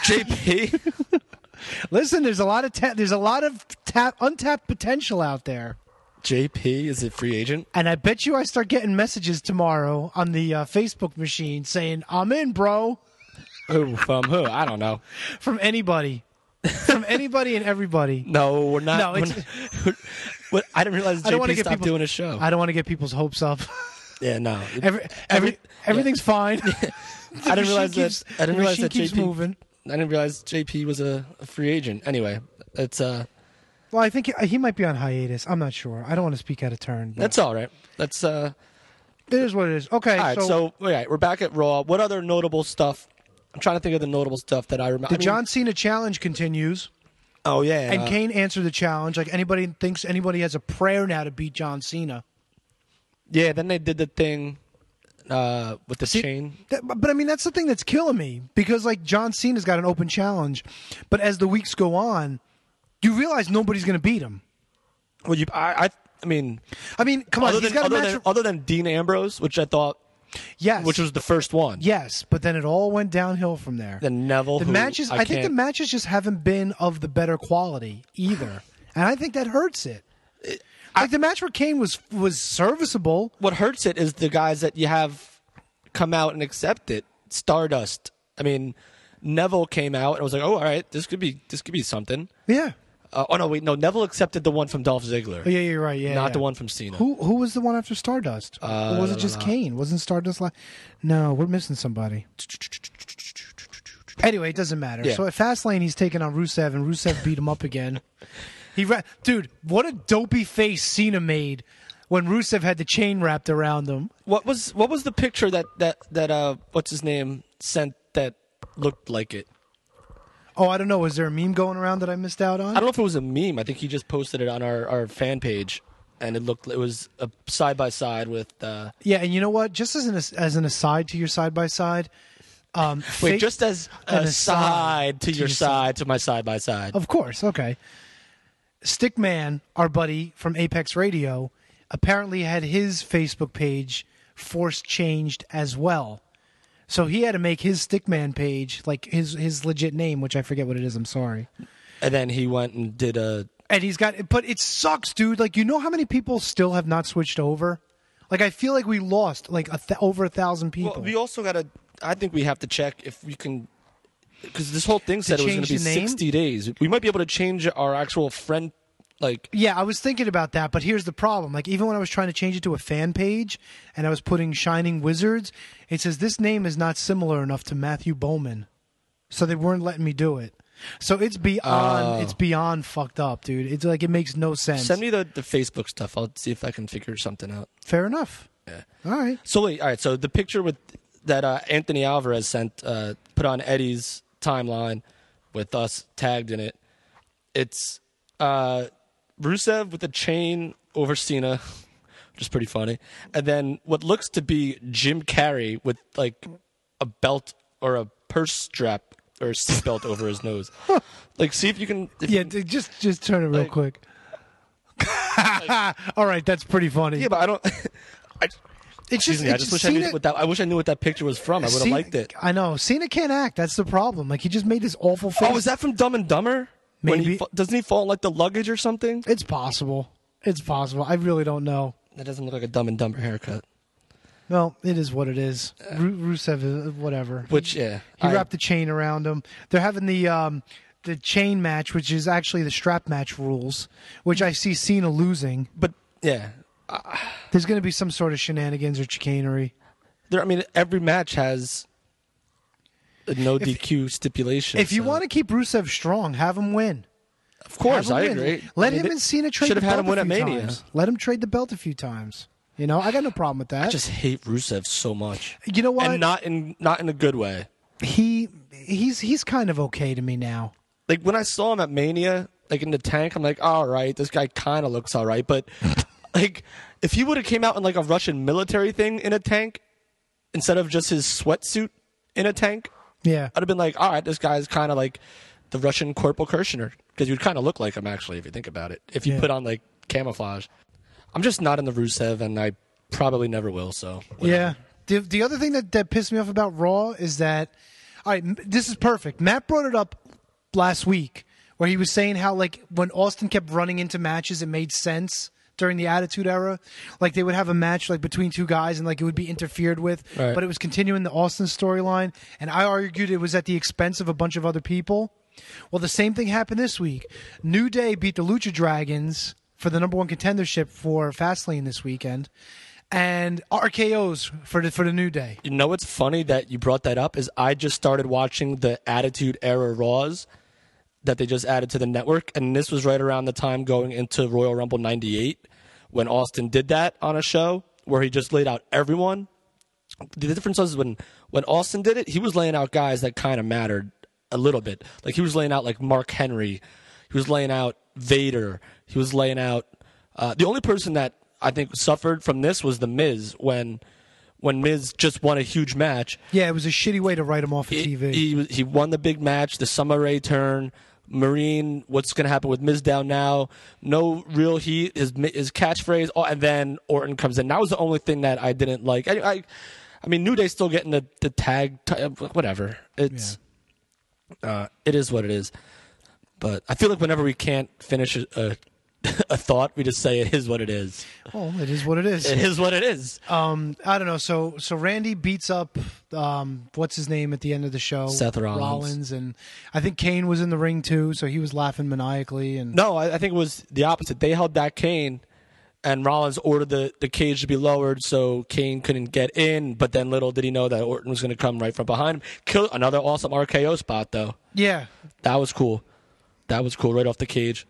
JP. listen, there's a lot of untapped potential out there. JP is a free agent. And I bet you I start getting messages tomorrow on the Facebook machine saying, I'm in, bro. Who from who? I don't know. From anybody. From anybody and everybody. No, we're not. No, What? I didn't realize I don't wanna JP get stopped people- doing a show. I don't want to get people's hopes up. Yeah, no. Everything's fine. I didn't realize keeps- that. I didn't the realize machine that keeps JP. moving. I didn't realize JP was a free agent. Anyway, it's Well, I think he might be on hiatus. I'm not sure. I don't want to speak out of turn. But that's all right. That's it is what it is. Okay, all right. So all right, we're back at Raw. What other notable stuff? I'm trying to think of the notable stuff that I remember. the John Cena challenge continues, Oh yeah, and Kane answered the challenge. Like anybody thinks anybody has a prayer now to beat John Cena. yeah. Then they did the thing with the chain. But I mean, that's the thing that's killing me because like John Cena's got an open challenge, but as the weeks go on, you realize nobody's going to beat him. Well, I mean, Come on, he's got a match. other than Dean Ambrose, which I thought, Yes, which was the first one. yes, but then it all went downhill from there. Then Neville. The who matches, I think the can't- matches just haven't been of the better quality either, and I think that hurts it. Like the match where Kane was serviceable. What hurts it is the guys that you have come out and accept it. Stardust. I mean, Neville came out and was like, "Oh, all right, this could be something." Yeah. Oh no, wait, no. Neville accepted the one from Dolph Ziggler, Oh, yeah, you're right. Yeah, not yeah. the one from Cena. Who was the one after Stardust? Or was it just Kane? Wasn't Stardust like? No, we're missing somebody. Anyway, it doesn't matter. Yeah. So at Fastlane, he's taking on Rusev, and Rusev beat him up again. Dude, what a dopey face Cena made when Rusev had the chain wrapped around him. What was the picture that what's his name sent that looked like it? Oh, I don't know. Was there a meme going around that I missed out on? I don't know if it was a meme. I think he just posted it on our fan page, and it was a side by side with. Yeah, and you know what? Just as an aside to your side by side. Wait, just as an aside to your side to my side by side. Of course, okay. Stickman, our buddy from Apex Radio, apparently had his Facebook page force changed as well. So he had to make his Stickman page, like his legit name, which I forget what it is, I'm sorry. And then he went and did a... And he's got... But it sucks, dude. Like, you know how many people still have not switched over? Like, I feel like we lost, like, over 1,000 people. Well, we also got to... I think we have to check if we can... Because this whole thing said it was going to be 60 days. We might be able to change our actual friend... Like, yeah, I was thinking about that, but here's the problem. Like, even when I was trying to change it to a fan page and I was putting Shining Wizards, it says this name is not similar enough to Matthew Bowman. So they weren't letting me do it. So it's beyond fucked up, dude. It's like it makes no sense. Send me the Facebook stuff. I'll see if I can figure something out. Fair enough. Yeah. All right. So wait, all right. So the picture with that Anthony Alvarez sent, put on Eddie's timeline with us tagged in it. It's Rusev with a chain over Cena, which is pretty funny, and then what looks to be Jim Carrey with like a belt or a purse strap or a seatbelt over his nose. Like, see if you can. Dude, just turn it real quick. All right, that's pretty funny. Yeah, but I don't. It's I just wish I knew what that. I wish I knew what that picture was from. I would have liked it. I know Cena can't act. That's the problem. Like, he just made this awful face. Oh, is that from Dumb and Dumber? Maybe. Doesn't he fall in like the luggage or something? It's possible. It's possible. I really don't know. That doesn't look like a Dumb and Dumber haircut. Well, it is what it is. Rusev is whatever. Which, yeah. He wrapped the chain around him. They're having the chain match, which is actually the strap match rules, which I see Cena losing. But, yeah. There's going to be some sort of shenanigans or chicanery. I mean, every match has a no DQ stipulation. If you want to keep Rusev strong, have him win. Of course, I agree. Let him and Cena trade the belt. Should have had him win at Mania. Mania. Let him trade the belt a few times. You know, I got no problem with that. I just hate Rusev so much. You know what? And not in a good way. He's kind of okay to me now. Like, when I saw him at Mania, like in the tank, I'm like, all right, this guy kind of looks all right. But like, if he would have came out in like a Russian military thing in a tank instead of just his sweatsuit in a tank, yeah, I'd have been like, all right, this guy's kind of like the Russian Corporal Kirchner, because you'd kind of look like him, actually, if you think about it. If you put on like camouflage. I'm just not in the Rusev, and I probably never will. So whatever. Yeah. The other thing that pissed me off about Raw is that, all right, this is perfect. Matt brought it up last week where he was saying how, like, when Austin kept running into matches, it made sense during the Attitude Era. Like, they would have a match like between two guys and like it would be interfered with, right. But it was continuing the Austin storyline, and I argued it was at the expense of a bunch of other people. Well, the same thing happened this week. New Day beat the Lucha Dragons for the number one contendership for Fastlane this weekend, and RKO's for the New Day. You know what's funny that you brought that up is I just started watching the Attitude Era Raws that they just added to the network, and this was right around the time going into Royal Rumble 98 when Austin did that on a show where he just laid out everyone. The difference was when Austin did it, he was laying out guys that kind of mattered a little bit. Like, he was laying out like Mark Henry. He was laying out Vader. He was laying out the only person that I think suffered from this was The Miz when Miz just won a huge match. Yeah, it was a shitty way to write him off of TV. He won the big match, the Summer Rae turn, Marine, what's going to happen with Miz down now, no real heat, his catchphrase, and then Orton comes in. That was the only thing that I didn't like. I mean, New Day's still getting the tag, whatever. It's it is what it is. But I feel like whenever we can't finish a thought, we just say it is what it is. Well, it is what it is. It is what it is. I don't know. So Randy beats up what's his name at the end of the show? Seth Rollins. And I think Kane was in the ring too, so he was laughing maniacally. And no, I think it was the opposite. They held back Kane, and Rollins ordered the cage to be lowered so Kane couldn't get in, but then little did he know that Orton was going to come right from behind him. Kill another awesome RKO spot, though. Yeah. That was cool. That was cool, right off the cage.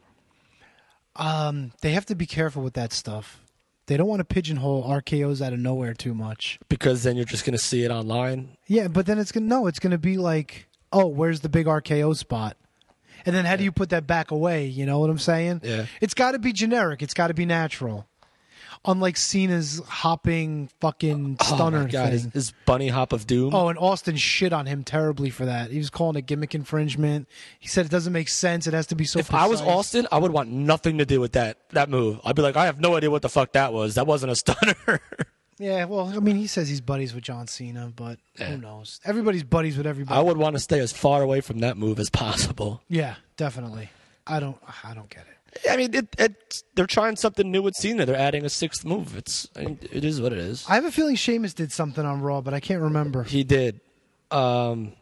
They have to be careful with that stuff. They don't want to pigeonhole RKOs out of nowhere too much. Because then you're just going to see it online. Yeah, but then it's going to be like, oh, where's the big RKO spot? And then how do you put that back away? You know what I'm saying? Yeah. It's got to be generic. It's got to be natural. Unlike Cena's hopping fucking stunner thing. His bunny hop of doom. Oh, and Austin shit on him terribly for that. He was calling it gimmick infringement. He said it doesn't make sense. It has to be so If precise. I was Austin, I would want nothing to do with that move. I'd be like, I have no idea what the fuck that was. That wasn't a stunner. Yeah, well, I mean, he says he's buddies with John Cena, but who knows? Everybody's buddies with everybody. I would want to stay as far away from that move as possible. Yeah, definitely. I don't get it. I mean, they're trying something new with Cena. They're adding a sixth move. It is what it is. I have a feeling Sheamus did something on Raw, but I can't remember. He did. With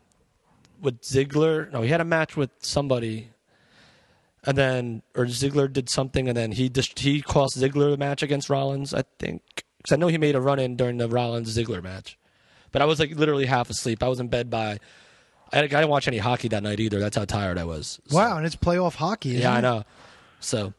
Ziggler. No, he had a match with somebody. And then, or Ziggler did something, and then he cost Ziggler the match against Rollins, I think. Because I know he made a run-in during the Rollins-Ziggler match. But I was like literally half asleep. I was in bed I didn't watch any hockey that night either. That's how tired I was. So. Wow, and it's playoff hockey, isn't it? I know. So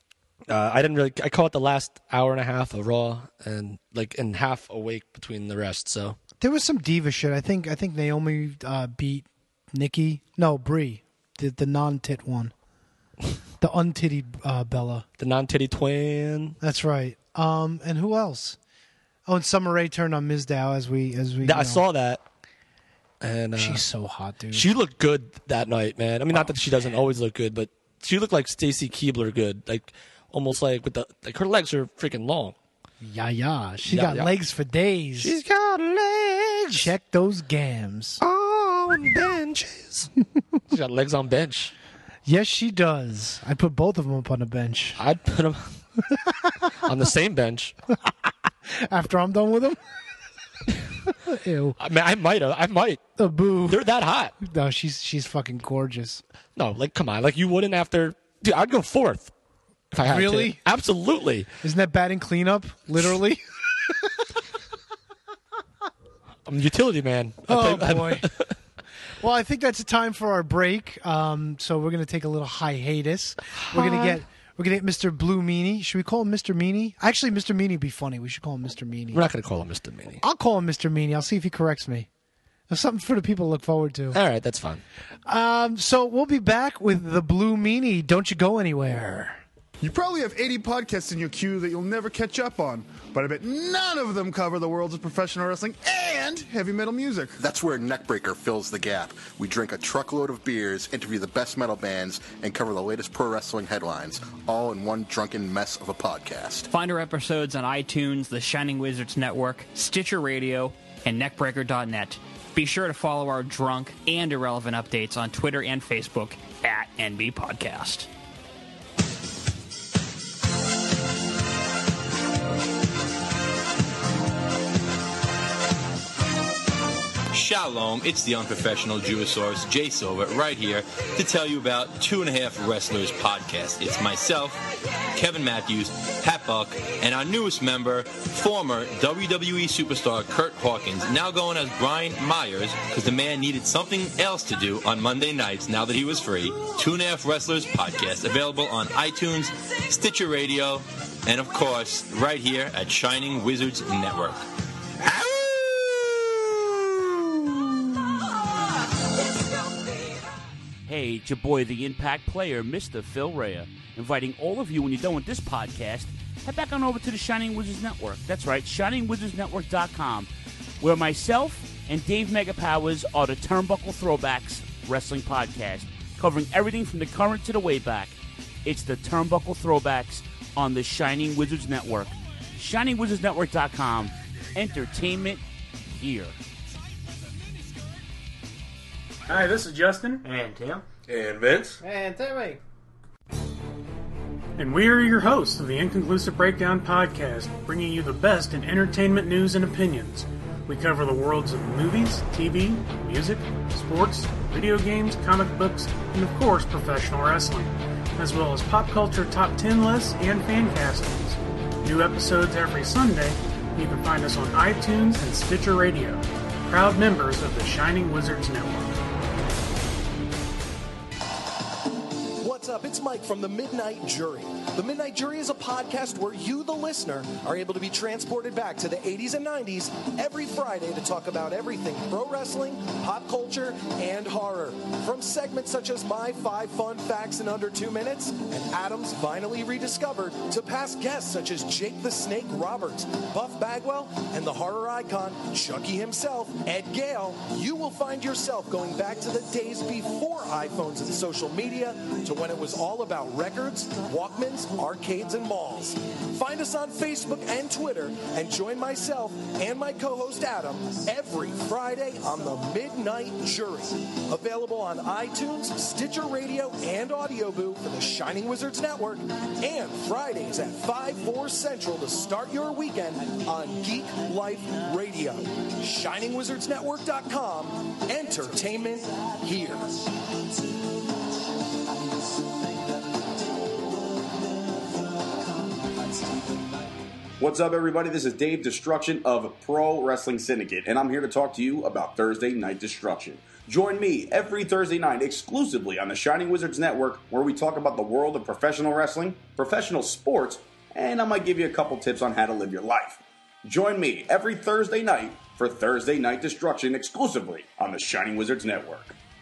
I caught the last hour and a half of Raw and half awake between the rest. So there was some diva shit. I think Naomi beat Nikki. No, Brie, the non-tit one, the untittied Bella, the non-titty twin. That's right. And who else? Oh, and Summer Rae turned on Mizdow as we. I saw that. And she's so hot, dude. She looked good that night, man. I mean, not that she doesn't always look good, but she looked like Stacy Keibler good, almost like with her legs are freaking long. Yeah. She got legs for days. She's got legs. Check those gams. On benches. She got legs on bench. Yes, she does. I'd put both of them up on a bench. I'd put them on the same bench. After I'm done with them? Ew. I mean, I might. Boo. They're that hot. No, she's fucking gorgeous. No, come on. You wouldn't after... Dude, I'd go fourth if I had Really? to. Absolutely. Isn't that batting cleanup? Literally? I'm a utility man. Oh, boy. Well, I think that's the time for our break. So we're going to take a little hiatus. We're going to get Mr. Blue Meanie. Should we call him Mr. Meanie? Actually, Mr. Meanie would be funny. We should call him Mr. Meanie. We're not going to call him Mr. Meanie. I'll call him Mr. Meanie. I'll see if he corrects me. There's something for the people to look forward to. All right, that's fine. So we'll be back with the Blue Meanie. Don't you go anywhere. You probably have 80 podcasts in your queue that you'll never catch up on, but I bet none of them cover the worlds of professional wrestling and heavy metal music. That's where Neckbreaker fills the gap. We drink a truckload of beers, interview the best metal bands, and cover the latest pro wrestling headlines, all in one drunken mess of a podcast. Find our episodes on iTunes, the Shining Wizards Network, Stitcher Radio, and neckbreaker.net. Be sure to follow our drunk and irrelevant updates on Twitter and Facebook at NB Podcast. Shalom, it's the unprofessional Jewisaurus, Jay Silver, right here to tell you about 2.5 Wrestlers podcast. It's myself, Kevin Matthews, Pat Buck, and our newest member, former WWE superstar Kurt Hawkins, now going as Brian Myers, because the man needed something else to do on Monday nights now that he was free. 2.5 Wrestlers podcast, available on iTunes, Stitcher Radio, and of course, right here at Shining Wizards Network. Hey, it's your boy, the Impact Player, Mr. Phil Rea, inviting all of you, when you're done with this podcast, head back on over to the Shining Wizards Network. That's right, ShiningWizardsNetwork.com, where myself and Dave Megapowers are the Turnbuckle Throwbacks Wrestling Podcast, covering everything from the current to the way back. It's the Turnbuckle Throwbacks on the Shining Wizards Network. ShiningWizardsNetwork.com. Entertainment here. Hi, this is Justin. And Tim. And Vince. And Timmy. And we are your hosts of the Inconclusive Breakdown Podcast, bringing you the best in entertainment news and opinions. We cover the worlds of movies, TV, music, sports, video games, comic books, and of course professional wrestling, as well as pop culture top 10 lists and fan castings. New episodes every Sunday. You can find us on iTunes and Stitcher Radio. Proud members of the Shining Wizards Network. What's up? It's Mike from The Midnight Jury. The Midnight Jury is a podcast where you, the listener, are able to be transported back to the 80s and 90s every Friday to talk about everything pro wrestling, pop culture, and horror. From segments such as My 5 Fun Facts in Under 2 Minutes and Adam's Finally Rediscovered, to past guests such as Jake the Snake Roberts, Buff Bagwell, and the horror icon Chucky himself, Ed Gale, you will find yourself going back to the days before iPhones and social media to when it was all about records, Walkmans, arcades, and malls. Find us on Facebook and Twitter and join myself and my co-host Adam every Friday on The Midnight Jury. Available on iTunes, Stitcher Radio, and Audio Boo for the Shining Wizards Network, and Fridays at 5/4 Central to start your weekend on Geek Life Radio. ShiningWizardsNetwork.com. Entertainment here. What's up, everybody? This is Dave Destruction of Pro Wrestling Syndicate, and I'm here to talk to you about Thursday Night Destruction. Join me every Thursday night exclusively on the Shining Wizards Network, where we talk about the world of professional wrestling, professional sports, and I might give you a couple tips on how to live your life. Join me every Thursday night for Thursday Night Destruction exclusively on the Shining Wizards Network.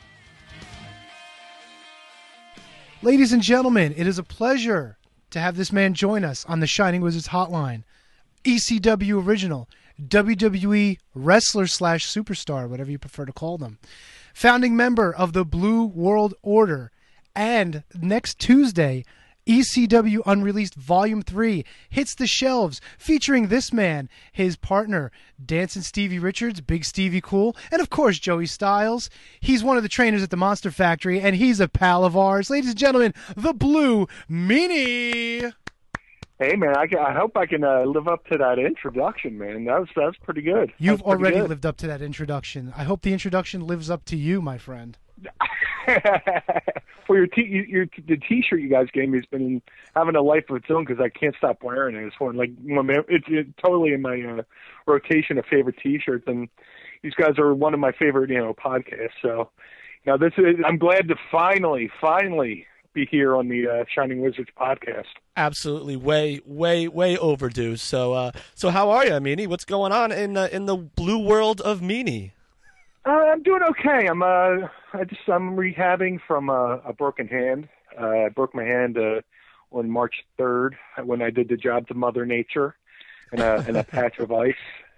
Ladies and gentlemen, it is a pleasure to have this man join us on the Shining Wizards Hotline. ECW original, WWE wrestler / superstar, whatever you prefer to call them. Founding member of the Blue World Order. And next Tuesday, ECW Unreleased Volume 3 hits the shelves, featuring this man, his partner, Dancing Stevie Richards, Big Stevie Cool, and of course Joey Styles. He's one of the trainers at the Monster Factory, and he's a pal of ours. Ladies and gentlemen, the Blue Meanie. Hey, man, I hope I can live up to that introduction, man. That was pretty good. You've already lived up to that introduction. I hope the introduction lives up to you, my friend. Well, the T-shirt you guys gave me has been having a life of its own because I can't stop wearing it. It's one it's totally in my rotation of favorite T-shirts, and these guys are one of my favorite podcasts. So, I'm glad to finally be here on the Shining Wizards podcast. Absolutely, way overdue. So how are you, Meanie? What's going on in the blue world of Meanie? I'm doing okay. I'm rehabbing from a broken hand. I broke my hand on March 3rd when I did the job to Mother Nature and a patch of ice.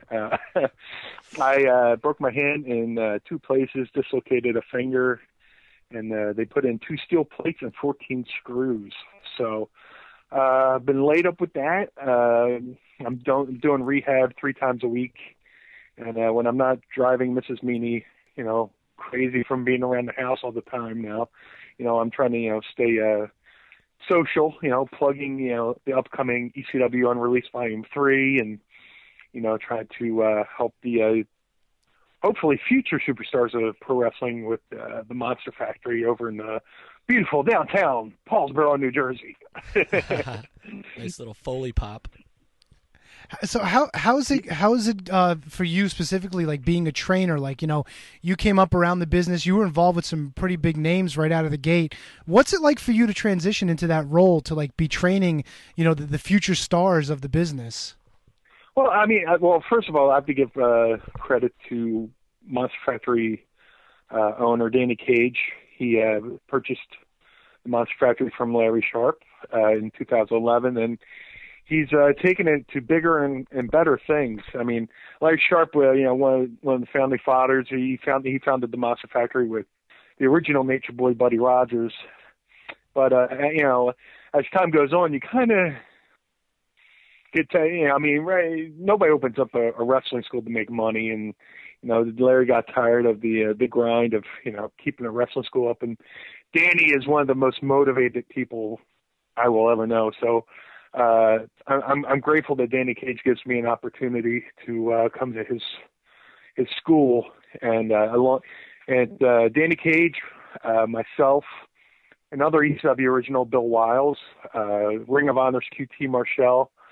I broke my hand in 2 places, dislocated a finger, and they put in 2 steel plates and 14 screws. So I've been laid up with that. I'm doing rehab 3 times a week. And when I'm not driving Mrs. Meanie, crazy from being around the house all the time now, I'm trying to, stay social, plugging, the upcoming ECW Unreleased Volume 3 and, try to help the hopefully future superstars of pro wrestling with the Monster Factory over in the beautiful downtown Paulsboro, New Jersey. Nice little Foley pop. So how is it for you specifically, like being a trainer? Like, you came up around the business, you were involved with some pretty big names right out of the gate. What's it like for you to transition into that role to like be training, the future stars of the business? Well, first of all, I have to give credit to Monster Factory owner Danny Cage. He purchased the Monster Factory from Larry Sharp in 2011, and he's taken it to bigger and better things. I mean, Larry Sharp, one of the founding fathers. He founded the Monster Factory with the original Nature Boy Buddy Rogers. But as time goes on, you kind of get to, nobody opens up a wrestling school to make money, and Larry got tired of the grind of keeping a wrestling school up. And Danny is one of the most motivated people I will ever know. So. I'm grateful that Danny Cage gives me an opportunity to come to his school, and Danny Cage, myself, another ECW original, Bill Wiles, Ring of Honor's QT Marshall,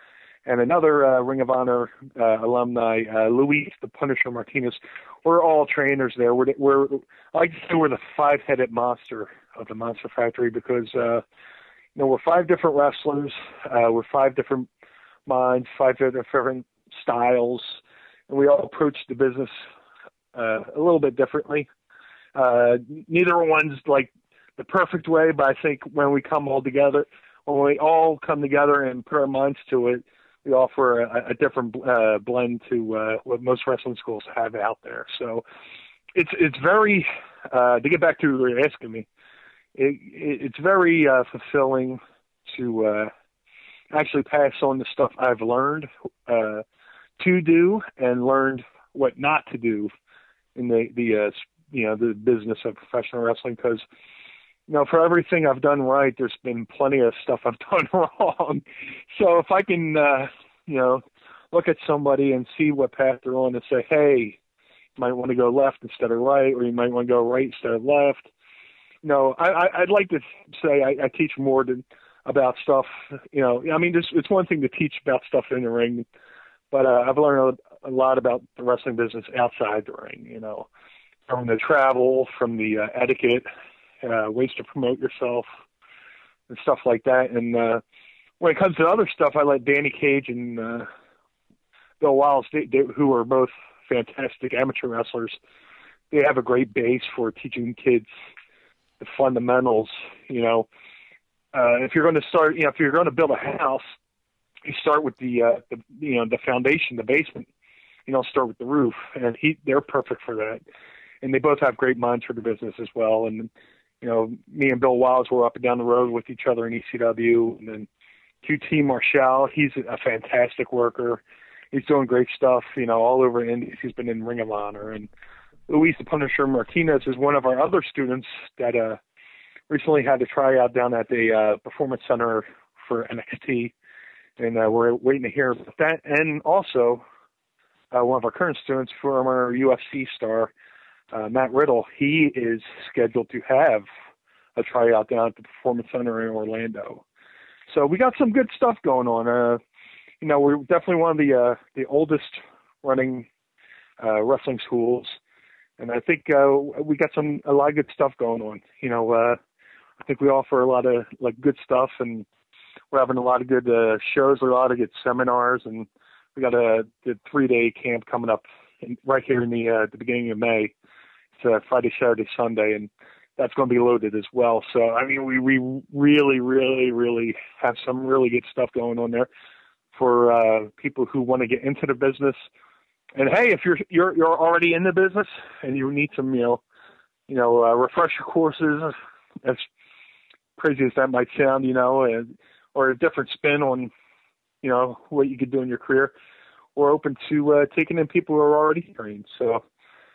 and another Ring of Honor alumni, Luis the Punisher Martinez. We're all trainers there. We're I like to say we're the five-headed monster of the Monster Factory because we're five different wrestlers. We're five different minds, five different styles, and we all approach the business a little bit differently. Neither one's like the perfect way, but I think when we all come together and put our minds to it, we offer a different blend to what most wrestling schools have out there. So it's very to get back to what you're asking me. It's very fulfilling to actually pass on the stuff I've learned to do and learned what not to do in the business of professional wrestling. Because for everything I've done right, there's been plenty of stuff I've done wrong. So if I can look at somebody and see what path they're on and say, hey, you might want to go left instead of right, or you might want to go right instead of left. I'd like to say I teach more about stuff. It's one thing to teach about stuff in the ring, but I've learned a lot about the wrestling business outside the ring. From the travel, from the etiquette, ways to promote yourself, and stuff like that. And when it comes to other stuff, I let Danny Cage and Bill Wiles, who are both fantastic amateur wrestlers, they have a great base for teaching kids the fundamentals. If you're going to start, if you're going to build a house, you start with the foundation, the basement. You don't start with the roof, and they're perfect for that. And they both have great minds for the business as well. And me and Bill Wiles were up and down the road with each other in ECW, and then QT Marshall, he's a fantastic worker. He's doing great stuff, all over Indies. He's been in Ring of Honor. And Luis the Punisher Martinez is one of our other students that recently had to try out down at the Performance Center for NXT, and we're waiting to hear about that. And also, one of our current students, former UFC star, Matt Riddle, he is scheduled to have a tryout down at the Performance Center in Orlando. So we got some good stuff going on. We're definitely one of the oldest running wrestling schools, and I think we got a lot of good stuff going on. I think we offer a lot of good stuff, and we're having a lot of good shows, a lot of good seminars, and we got the 3-day camp coming up right here in the beginning of May. It's Friday, Saturday, Sunday, and that's going to be loaded as well. So, we really, really, really have some really good stuff going on there for people who want to get into the business. And hey, if you're already in the business and you need some, refresher courses, as crazy as that might sound, or a different spin on, what you could do in your career, we're open to taking in people who are already trained. So,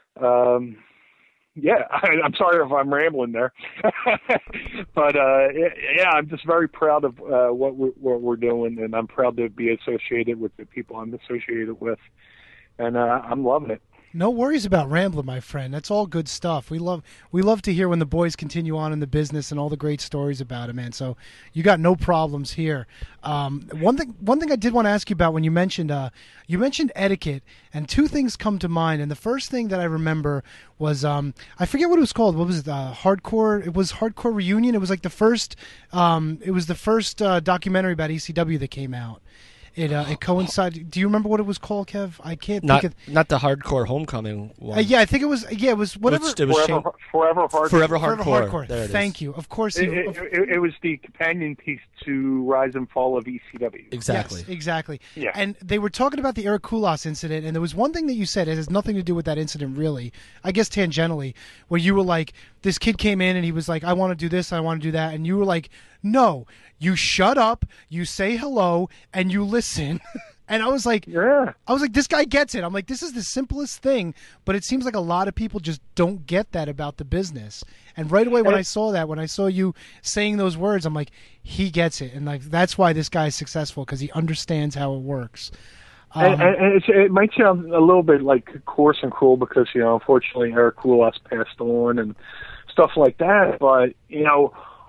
I'm sorry if I'm rambling there, but I'm just very proud of what we're doing, and I'm proud to be associated with the people I'm associated with, and I'm loving it. No worries about rambling, my friend. That's all good stuff. We love to hear when the boys continue on in the business and all the great stories about it, man. So you got no problems here. One thing I did want to ask you about when you mentioned etiquette, and two things come to mind. And the first thing that I remember was I forget what it was called. What was it? Hardcore. It was Hardcore Reunion. It was like the first. It was the first documentary about ECW that came out. It coincided. Do you remember what it was called, Kev? I can't think of. Not the Hardcore Homecoming one. Yeah, I think it was. Yeah, it was whatever. Forever Hardcore. Forever Hardcore. There it is. Thank you. Of course, it was the companion piece to Rise and Fall of ECW. Exactly. Yes, exactly. Yeah. And they were talking about the Eric Koulas incident, and there was one thing that you said. It has nothing to do with that incident, really. I guess tangentially, where you were like, this kid came in and he was like, I want to do this, I want to do that, and you were like, no, you shut up, you say hello, and you listen. And I was like, this guy gets it. I'm like, this is the simplest thing, but it seems like a lot of people just don't get that about the business. And right away when I saw you saying those words, I'm like, he gets it. And like that's why this guy is successful, because he understands how it works. And it might sound a little bit like coarse and cruel because, unfortunately Eric Koulas passed on and stuff like that. But,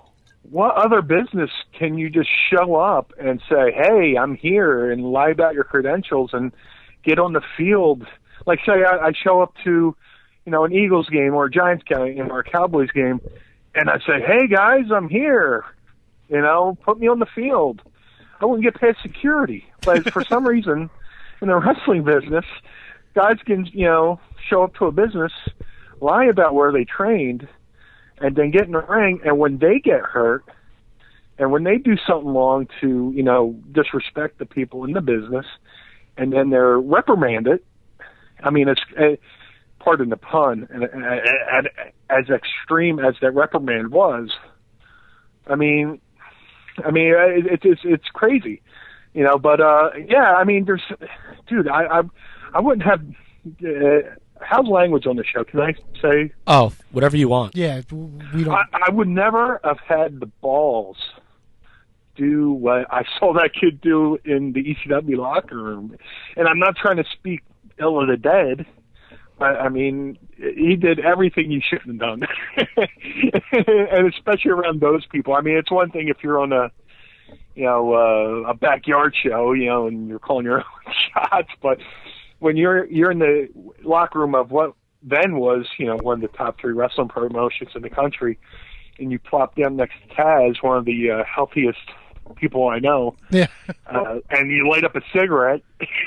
what other business can you just show up and say, hey, I'm here, and lie about your credentials and get on the field? Like, say I show up to, an Eagles game or a Giants game or a Cowboys game, and I say, hey, guys, I'm here. Put me on the field. I wouldn't get past security. But for some reason, in the wrestling business, guys can, show up to a business, lie about where they trained, and then get in the ring, and when they get hurt, and when they do something wrong to, disrespect the people in the business, and then they're reprimanded, I mean, it's, pardon the pun, and as extreme as that reprimand was, it's crazy, but, yeah, I mean, dude, I wouldn't have, how's language on the show? Can I say? Oh, whatever you want. Yeah, we don't. I would never have had the balls do what I saw that kid do in the ECW locker room. And I'm not trying to speak ill of the dead. I mean, he did everything he shouldn't have done. And especially around those people. I mean, it's one thing if you're on a backyard show, and you're calling your own shots, but when you're in the locker room of what then was, one of the top 3 wrestling promotions in the country, and you plop down next to Taz, one of the healthiest people I know, yeah, and you light up a cigarette,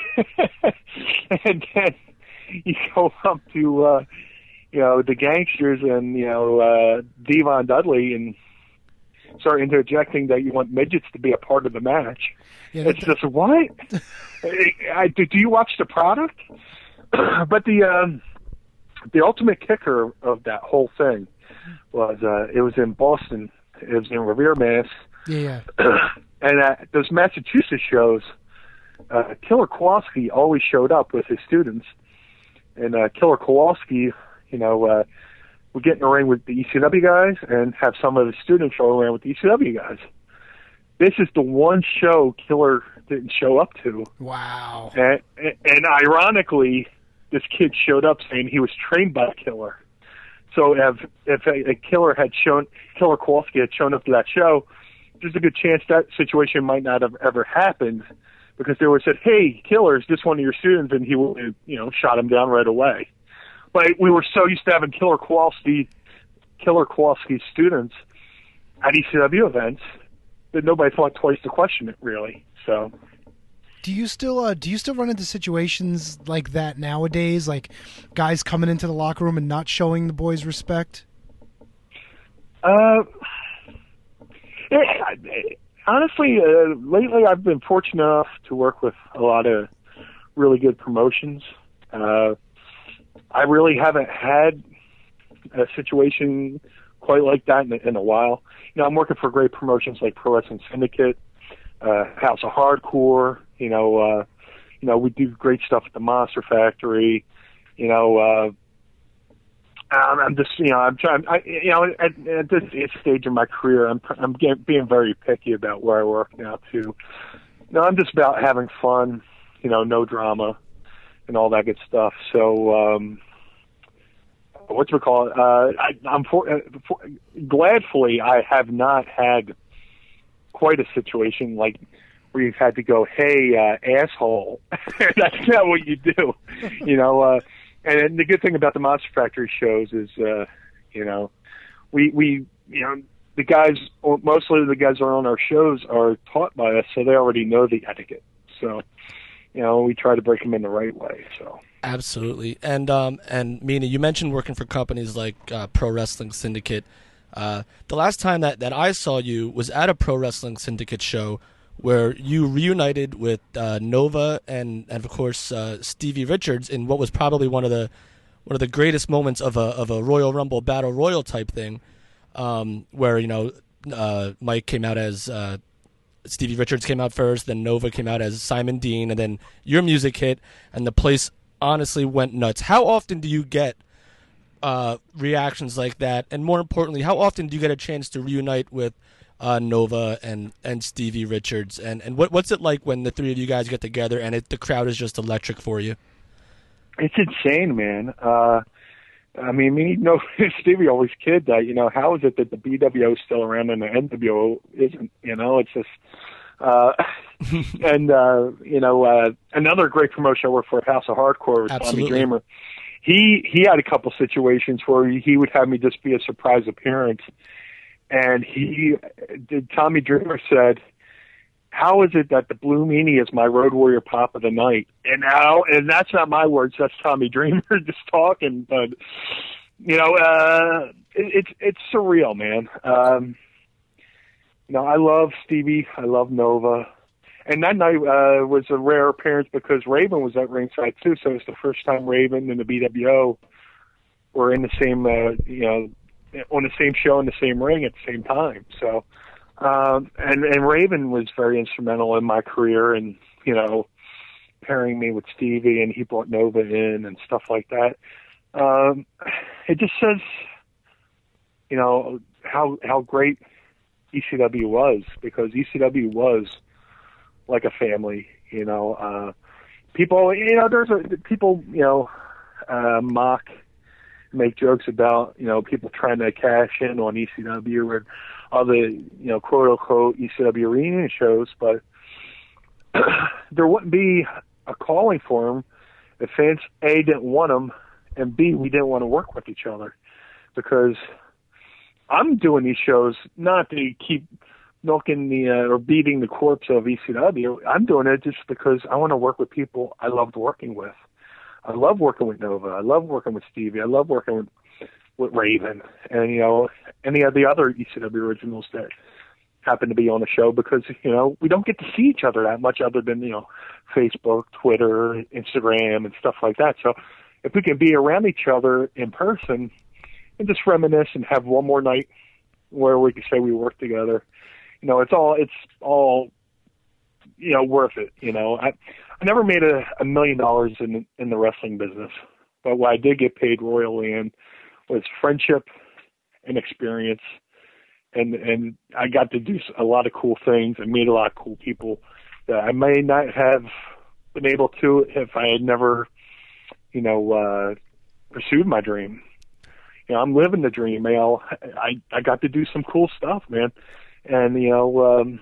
and then you go up to, the gangsters and, Devon Dudley and start interjecting that you want midgets to be a part of the match. Yeah, it's just, what? Do you watch the product? But the ultimate kicker of that whole thing was it was in Boston. It was in Revere, Mass. Yeah. And at those Massachusetts shows, Killer Kowalski always showed up with his students. And Killer Kowalski, would get in the ring with the ECW guys and have some of the students roll around with the ECW guys. This is the one show Killer didn't show up to. Wow. And ironically, this kid showed up saying he was trained by Killer. So if a Killer Kowalski had shown up to that show, there's a good chance that situation might not have ever happened, because they would have said, hey, Killer, is this one of your students? And he would have, shot him down right away. But we were so used to having Killer Kowalski students at ECW events that nobody thought twice to question it, really. So, do you still run into situations like that nowadays, like guys coming into the locker room and not showing the boys respect? Honestly, lately I've been fortunate enough to work with a lot of really good promotions. I really haven't had a situation quite like that in a while. I'm working for great promotions like Pro Wrestling Syndicate, House of Hardcore. We do great stuff at the Monster Factory. I'm just, I'm trying. At this stage in my career, I'm being very picky about where I work now too. I'm just about having fun. No drama and all that good stuff. So, gladfully, I have not had quite a situation like where you've had to go, hey, asshole. That's not what you do, And the good thing about the Monster Factory shows is, we the guys, mostly the guys who are on our shows are taught by us, so they already know the etiquette. So, we try to break them in the right way. So absolutely. And Mina, you mentioned working for companies like Pro Wrestling Syndicate. The last time that I saw you was at a Pro Wrestling Syndicate show where you reunited with Nova and of course Stevie Richards in what was probably one of the greatest moments of a Royal Rumble Battle Royal type thing, where Mike came out as Stevie Richards came out first, then Nova came out as Simon Dean, and then your music hit, and the place honestly went nuts. How often do you get reactions like that, and more importantly, how often do you get a chance to reunite with Nova and Stevie Richards, and what's it like when the three of you guys get together and the crowd is just electric for you? It's insane, man. I mean, you know, Stevie always kid that, you know, how is it that the BWO is still around and the NWO isn't? You know, it's just, and you know, another great promotion I worked for, House of Hardcore, was Tommy Dreamer. He had a couple situations where he would have me just be a surprise appearance, and Tommy Dreamer said, "How is it that the Blue Meanie is my Road Warrior pop of the night?" And that's not my words. That's Tommy Dreamer just talking. But you know, it's surreal, man. You know, I love Stevie. I love Nova. And that night was a rare appearance because Raven was at ringside too. So it's the first time Raven and the BWO were in the same, you know, on the same show in the same ring at the same time. So. And Raven was very instrumental in my career, and you know, pairing me with Stevie, and he brought Nova in and stuff like that. It just says, you know, how great ECW was, because ECW was like a family. You know, people, you know, people, you know, mock, make jokes about, you know, people trying to cash in on ECW or other, you know, quote unquote ECW reunion shows, but there wouldn't be a calling for them if fans A, didn't want them, and B, we didn't want to work with each other. Because I'm doing these shows not to keep milking the or beating the corpse of ECW. I'm doing it just because I want to work with people I loved working with. I love working with Nova. I love working with Stevie. I love working with Raven, and you know, any of the other ECW originals that happen to be on the show, because you know, we don't get to see each other that much other than, you know, Facebook, Twitter, Instagram, and stuff like that. So if we can be around each other in person and just reminisce and have one more night where we can say we worked together, you know, it's all you know, worth it. You know, I never made $1 million in the wrestling business, but what I did get paid royally in was friendship and experience, and I got to do a lot of cool things and meet a lot of cool people that I may not have been able to if I had never, you know, pursued my dream. You know, I'm living the dream, man. I got to do some cool stuff, man, and you know,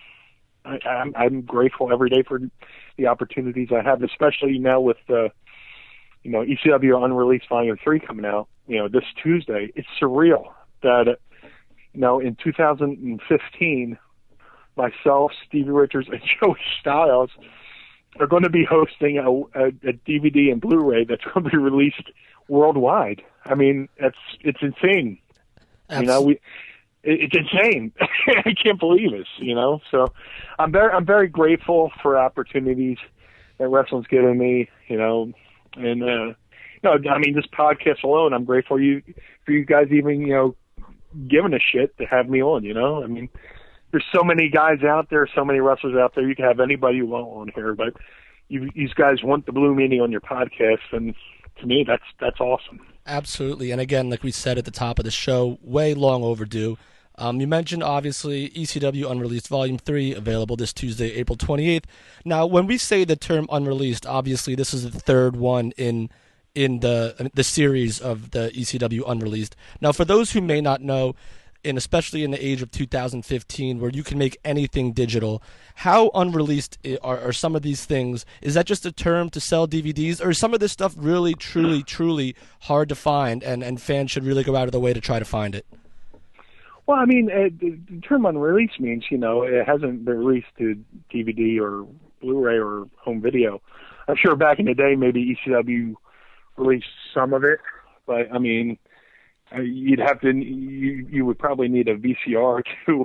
I'm grateful every day for the opportunities I have, especially now with you know, ECW Unreleased Volume 3 coming out, you know, this Tuesday. It's surreal that, you know, in 2015, myself, Stevie Richards, and Joey Styles are going to be hosting a DVD and Blu-ray that's going to be released worldwide. I mean, it's insane. Absolutely. You know, it's insane. I can't believe this, you know. So I'm very grateful for opportunities that wrestling's given me, you know. And no, I mean, this podcast alone, I'm grateful for you guys even, you know, giving a shit to have me on, you know. I mean, there's so many guys out there, so many wrestlers out there. You can have anybody you want on here, but you guys want the Blue Meanie on your podcast, and to me, that's awesome. Absolutely. And again, like we said at the top of the show, way long overdue. You mentioned, obviously, ECW Unreleased Volume 3, available this Tuesday, April 28th. Now, when we say the term unreleased, obviously this is the third one in the series of the ECW Unreleased. Now, for those who may not know, and especially in the age of 2015, where you can make anything digital, how unreleased are some of these things? Is that just a term to sell DVDs, or is some of this stuff really, truly, truly hard to find, and fans should really go out of the way to try to find it? Well, I mean, the term unreleased means, you know, it hasn't been released to DVD or Blu-ray or home video. I'm sure back in the day, maybe ECW released some of it, but I mean, you'd have to, you would probably need a VCR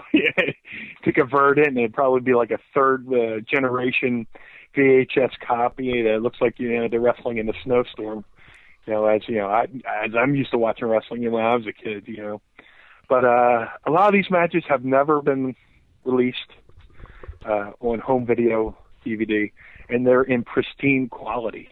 to convert it, and it'd probably be like a third generation VHS copy that looks like, you know, they're wrestling in a snowstorm. You know, as I'm used to watching wrestling when I was a kid, you know. But a lot of these matches have never been released on home video DVD, and they're in pristine quality.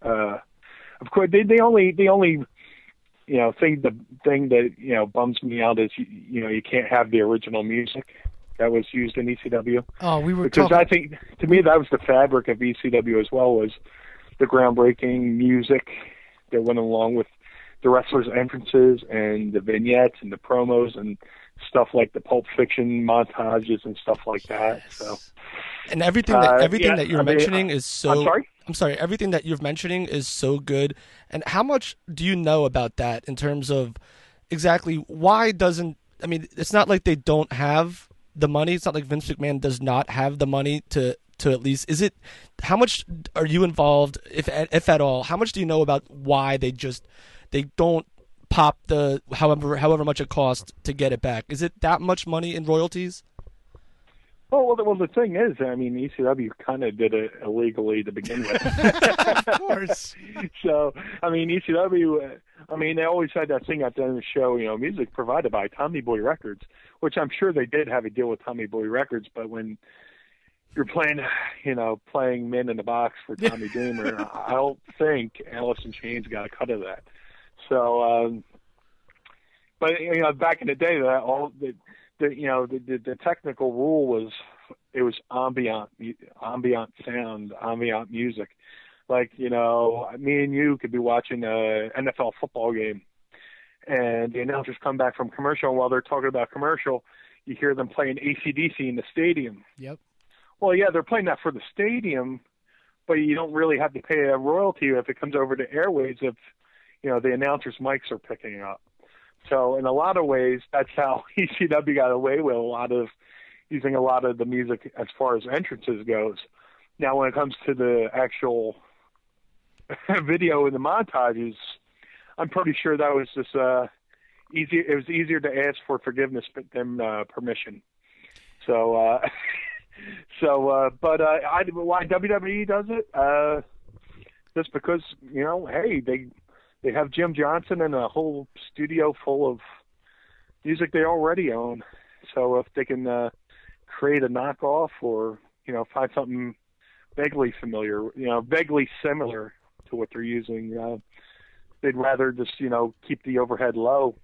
Of course, the only you know thing that you know bums me out is you know you can't have the original music that was used in ECW. Oh, we were because I think to me that was the fabric of ECW as well, was the groundbreaking music that went along with the wrestlers' entrances and the vignettes and the promos and stuff like the Pulp Fiction montages and stuff like that. So, and everything that you're mentioning is so. I'm sorry. Everything that you're mentioning is so good. And how much do you know about that in terms of exactly why doesn't? I mean, it's not like they don't have the money. It's not like Vince McMahon does not have the money to at least. Is it? How much are you involved, if at all? How much do you know about why they don't pop the however much it costs to get it back? Is it that much money in royalties? Well, the thing is, I mean, ECW kind of did it illegally to begin with. Of course. So, I mean, ECW, they always had that thing at the end of the show, music provided by Tommy Boy Records, which I'm sure they did have a deal with Tommy Boy Records, but when you're playing Men in the Box for Tommy Dreamer, I don't think Alice in Chains got a cut of that. So, but back in the day, the technical rule was it was ambient sound, ambient music. Like, me and you could be watching a NFL football game, and the announcers come back from commercial, and while they're talking about commercial, you hear them playing AC/DC in the stadium. Yep. Well, yeah, they're playing that for the stadium, but you don't really have to pay a royalty if it comes over to airways if, the announcers' mics are picking up. So in a lot of ways, that's how ECW got away with using a lot of the music as far as entrances goes. Now, when it comes to the actual video and the montages, I'm pretty sure that was just easy. It was easier to ask for forgiveness than permission. So, but why WWE does it? Just because hey, they have Jim Johnson and a whole studio full of music they already own. So if they can create a knockoff or find something vaguely familiar, vaguely similar to what they're using, they'd rather just keep the overhead low.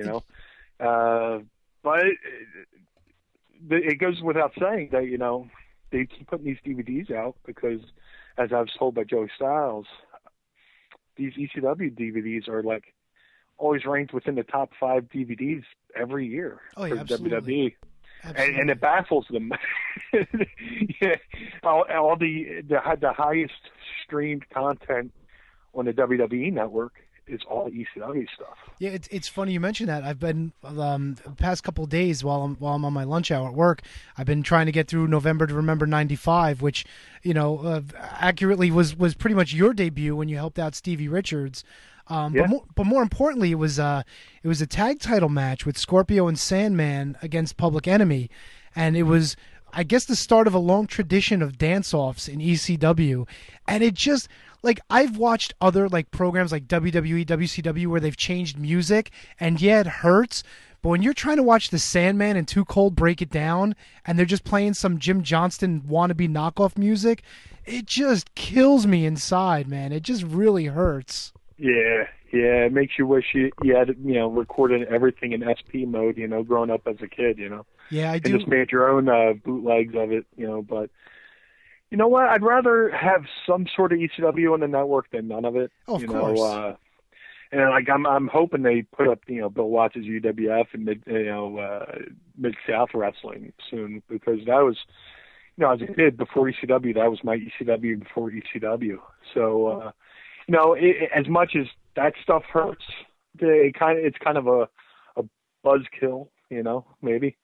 But it goes without saying that they keep putting these DVDs out because, as I was told by Joey Styles, these ECW DVDs are like always ranked within the top 5 DVDs every year for WWE. And it baffles them. Yeah, all the highest streamed content on the WWE network is all ECW stuff. Yeah, it's funny you mention that. I've been the past couple of days while I'm on my lunch hour at work, I've been trying to get through November to Remember '95, which accurately was pretty much your debut when you helped out Stevie Richards. But more importantly, it was a tag title match with Scorpio and Sandman against Public Enemy, and it was, I guess, the start of a long tradition of dance-offs in ECW, and it just, like, I've watched other programs like WWE, WCW where they've changed music, and yeah, it hurts. But when you're trying to watch the Sandman and Too Cold break it down, and they're just playing some Jim Johnston wannabe knockoff music, it just kills me inside, man. It just really hurts. Yeah, it makes you wish you had, recorded everything in SP mode, growing up as a kid, Yeah, I do. And just made your own bootlegs of it, but you know what? I'd rather have some sort of ECW on the network than none of it. Oh, of course. And I'm hoping they put up, Bill Watts' UWF and Mid-South Wrestling soon, because that was, as a kid before ECW, that was my ECW before ECW. So, as much as that stuff hurts, it's kind of a buzzkill, maybe.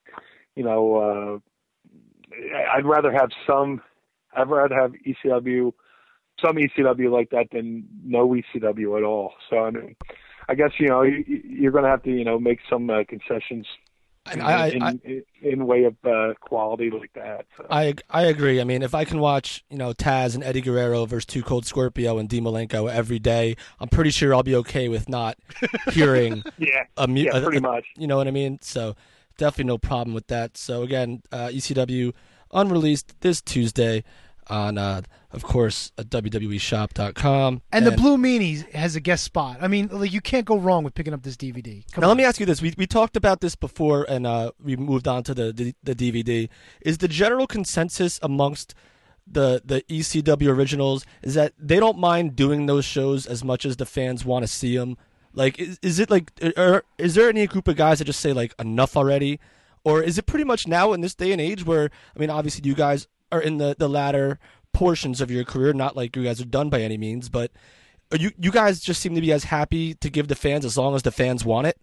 I'd rather have ECW, some ECW like that than no ECW at all. So, I guess, you're going to have to, make some concessions in way of quality like that. So. I agree. I mean, if I can watch, Taz and Eddie Guerrero versus Too Cold Scorpio and Dean Malenko every day, I'm pretty sure I'll be okay with not hearing pretty much. You know what I mean? So definitely no problem with that. So again, ECW unreleased this Tuesday on, of course, WWEshop.com. And the Blue Meanie has a guest spot. I mean, you can't go wrong with picking up this DVD. Let me ask you this. We talked about this before, and we moved on to the DVD. Is the general consensus amongst the ECW originals is that they don't mind doing those shows as much as the fans want to see them? Like, is it like, is there any group of guys that just say like enough already, or is it pretty much now in this day and age where, I mean, obviously you guys are in the latter portions of your career, not like you guys are done by any means, but you guys just seem to be as happy to give the fans as long as the fans want it?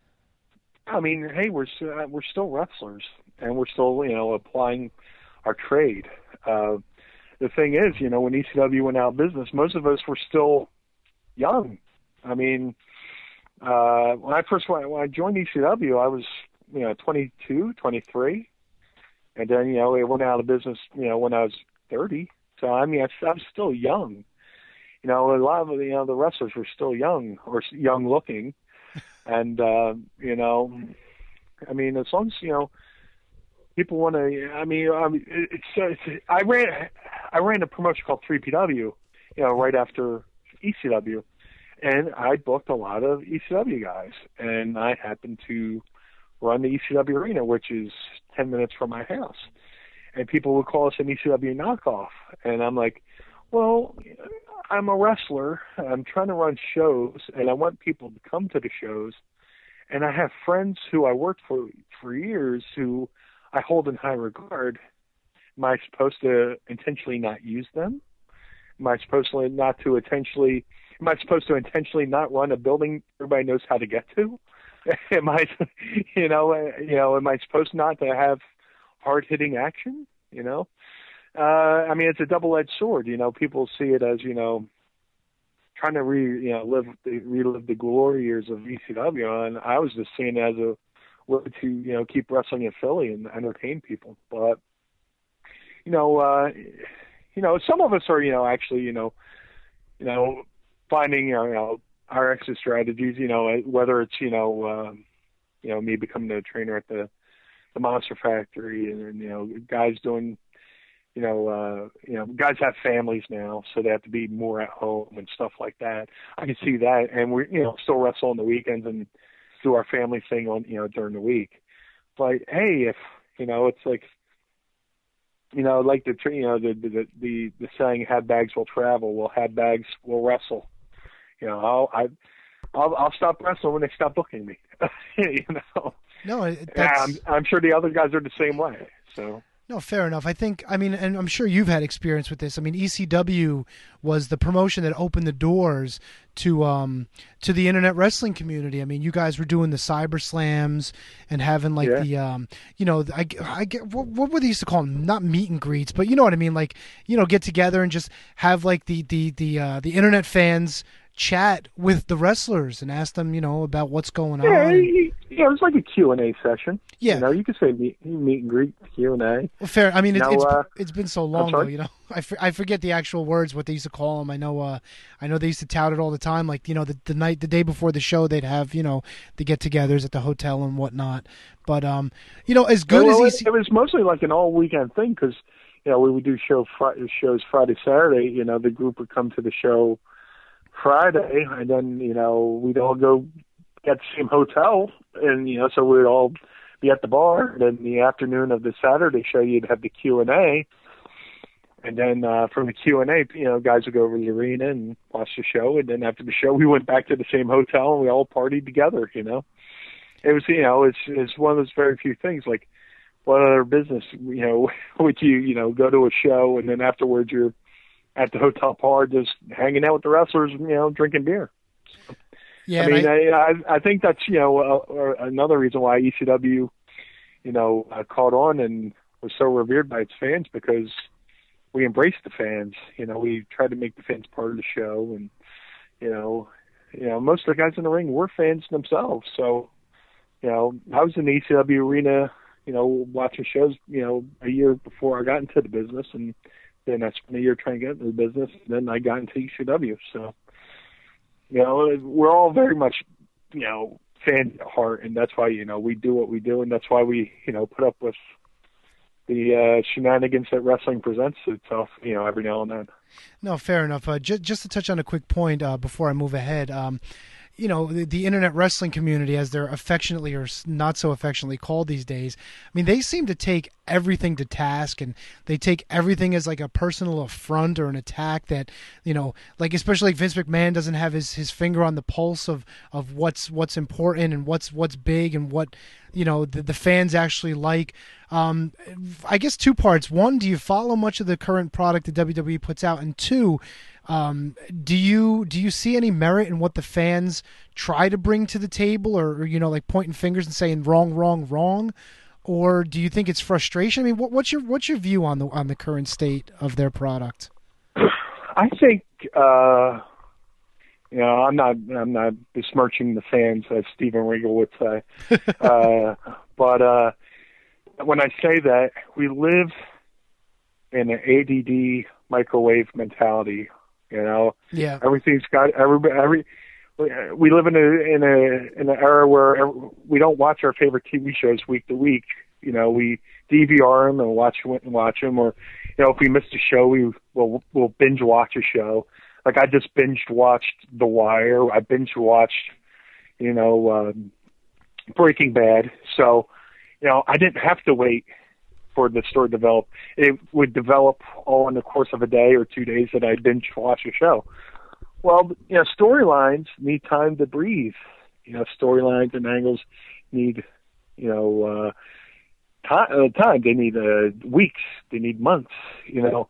I mean, hey, we're still wrestlers, and we're still, you know, applying our trade. The thing is, you know, when ECW went out of business, most of us were still young. I mean, when I joined ECW, I was, you know, 22, 23, and then, you know, it went out of business, you know, when I was 30. So I mean, I'm still young. You know, a lot of the wrestlers were still young or young looking, and you know, I mean, as long as, you know, people want to. I mean, I ran a promotion called 3PW, you know, right after ECW, and I booked a lot of ECW guys, and I happened to run the ECW arena, which is 10 minutes from my house, and people would call us an ECW knockoff, and I'm like, well, I'm a wrestler. I'm trying to run shows, and I want people to come to the shows. And I have friends who I worked for years who I hold in high regard. Am I supposed to intentionally not use them? Am I supposed to intentionally not run a building everybody knows how to get to? Am I, am I supposed not to have hard-hitting action? You know? I mean, it's a double-edged sword. You know, people see it as, you know, trying to relive the glory years of ECW, and I was just seeing it as a way to, you know, keep wrestling in Philly and entertain people. But you know, some of us are, you know, actually, you know, finding our exit strategies. You know, whether it's me becoming a trainer at the Monster Factory, and you know, guys doing. Guys have families now, so they have to be more at home and stuff like that. I can see that, and we, you know, still wrestle on the weekends and do our family thing on, you know, during the week. But hey, if you know, it's like, you know, like the saying, "Have bags will travel." Well, have bags will wrestle. You know, I'll stop wrestling when they stop booking me. You know. No, I'm sure the other guys are the same way. So. No, fair enough. I mean, and I'm sure you've had experience with this. I mean, ECW was the promotion that opened the doors to the internet wrestling community. I mean, you guys were doing the Cyber Slams and having like the I get what were they used to call them? Not meet and greets, but you know what I mean. Like, you know, get together and just have like the internet fans chat with the wrestlers and ask them, you know, about what's going on. Yeah, it was like a Q&A session. Yeah. You know, you could say meet and greet, Q&A. Well, fair. I mean, it's been so long, though, you know. I forget the actual words, what they used to call them. I know they used to tout it all the time. Like, you know, the day before the show, they'd have, you know, the get-togethers at the hotel and whatnot. But, you know, as good as it was mostly like an all-weekend thing because, you know, we would do shows Friday, Saturday. You know, the group would come to the show Friday, and then, you know, we'd all go at the same hotel, and, you know, so we'd all be at the bar. And then the afternoon of the Saturday show, you'd have the Q&A, and then from the Q&A, you know, guys would go over to the arena and watch the show, and then after the show, we went back to the same hotel, and we all partied together, you know. It was, you know, it's one of those very few things, like, what other business, you know, would you know, go to a show, and then afterwards you're at the hotel bar just hanging out with the wrestlers, you know, drinking beer. Yeah, I mean, I think that's, you know, another reason why ECW, you know, caught on and was so revered by its fans, because we embraced the fans. You know, we tried to make the fans part of the show, and you know, most of the guys in the ring were fans themselves. So, you know, I was in the ECW arena, you know, watching shows, you know, a year before I got into the business, and then I spent a year trying to get into the business, and then I got into ECW. So, you know, we're all very much, you know, fans at heart, and that's why, you know, we do what we do, and that's why we, you know, put up with the shenanigans that wrestling presents itself, you know, every now and then. No, fair enough. Just to touch on a quick point before I move ahead, you know, the internet wrestling community, as they're affectionately or not so affectionately called these days, I mean, they seem to take everything to task, and they take everything as like a personal affront or an attack that, you know, like especially like Vince McMahon doesn't have his finger on the pulse of what's important and what's big and what, you know, the fans actually like. I guess two parts. One, do you follow much of the current product that WWE puts out? And two, do you see any merit in what the fans try to bring to the table, or you know, like pointing fingers and saying wrong, or do you think it's frustration? I mean, what's your view on the current state of their product? I think you know, I'm not besmirching the fans, as Steven Regal would say, but when I say that, we live in an ADD microwave mentality. You know, yeah. Everything's got every. We live in an era where we don't watch our favorite TV shows week to week. You know, we DVR them and watch them, or you know, if we missed a show, we'll binge watch a show. Like I just binge watched The Wire. I binge watched, you know, Breaking Bad. So, you know, I didn't have to wait for the story to develop. It would develop all in the course of a day or 2 days that I binge watch a show. Well, you know, storylines need time to breathe. You know, storylines and angles need, you know, time. They need weeks. They need months. You know,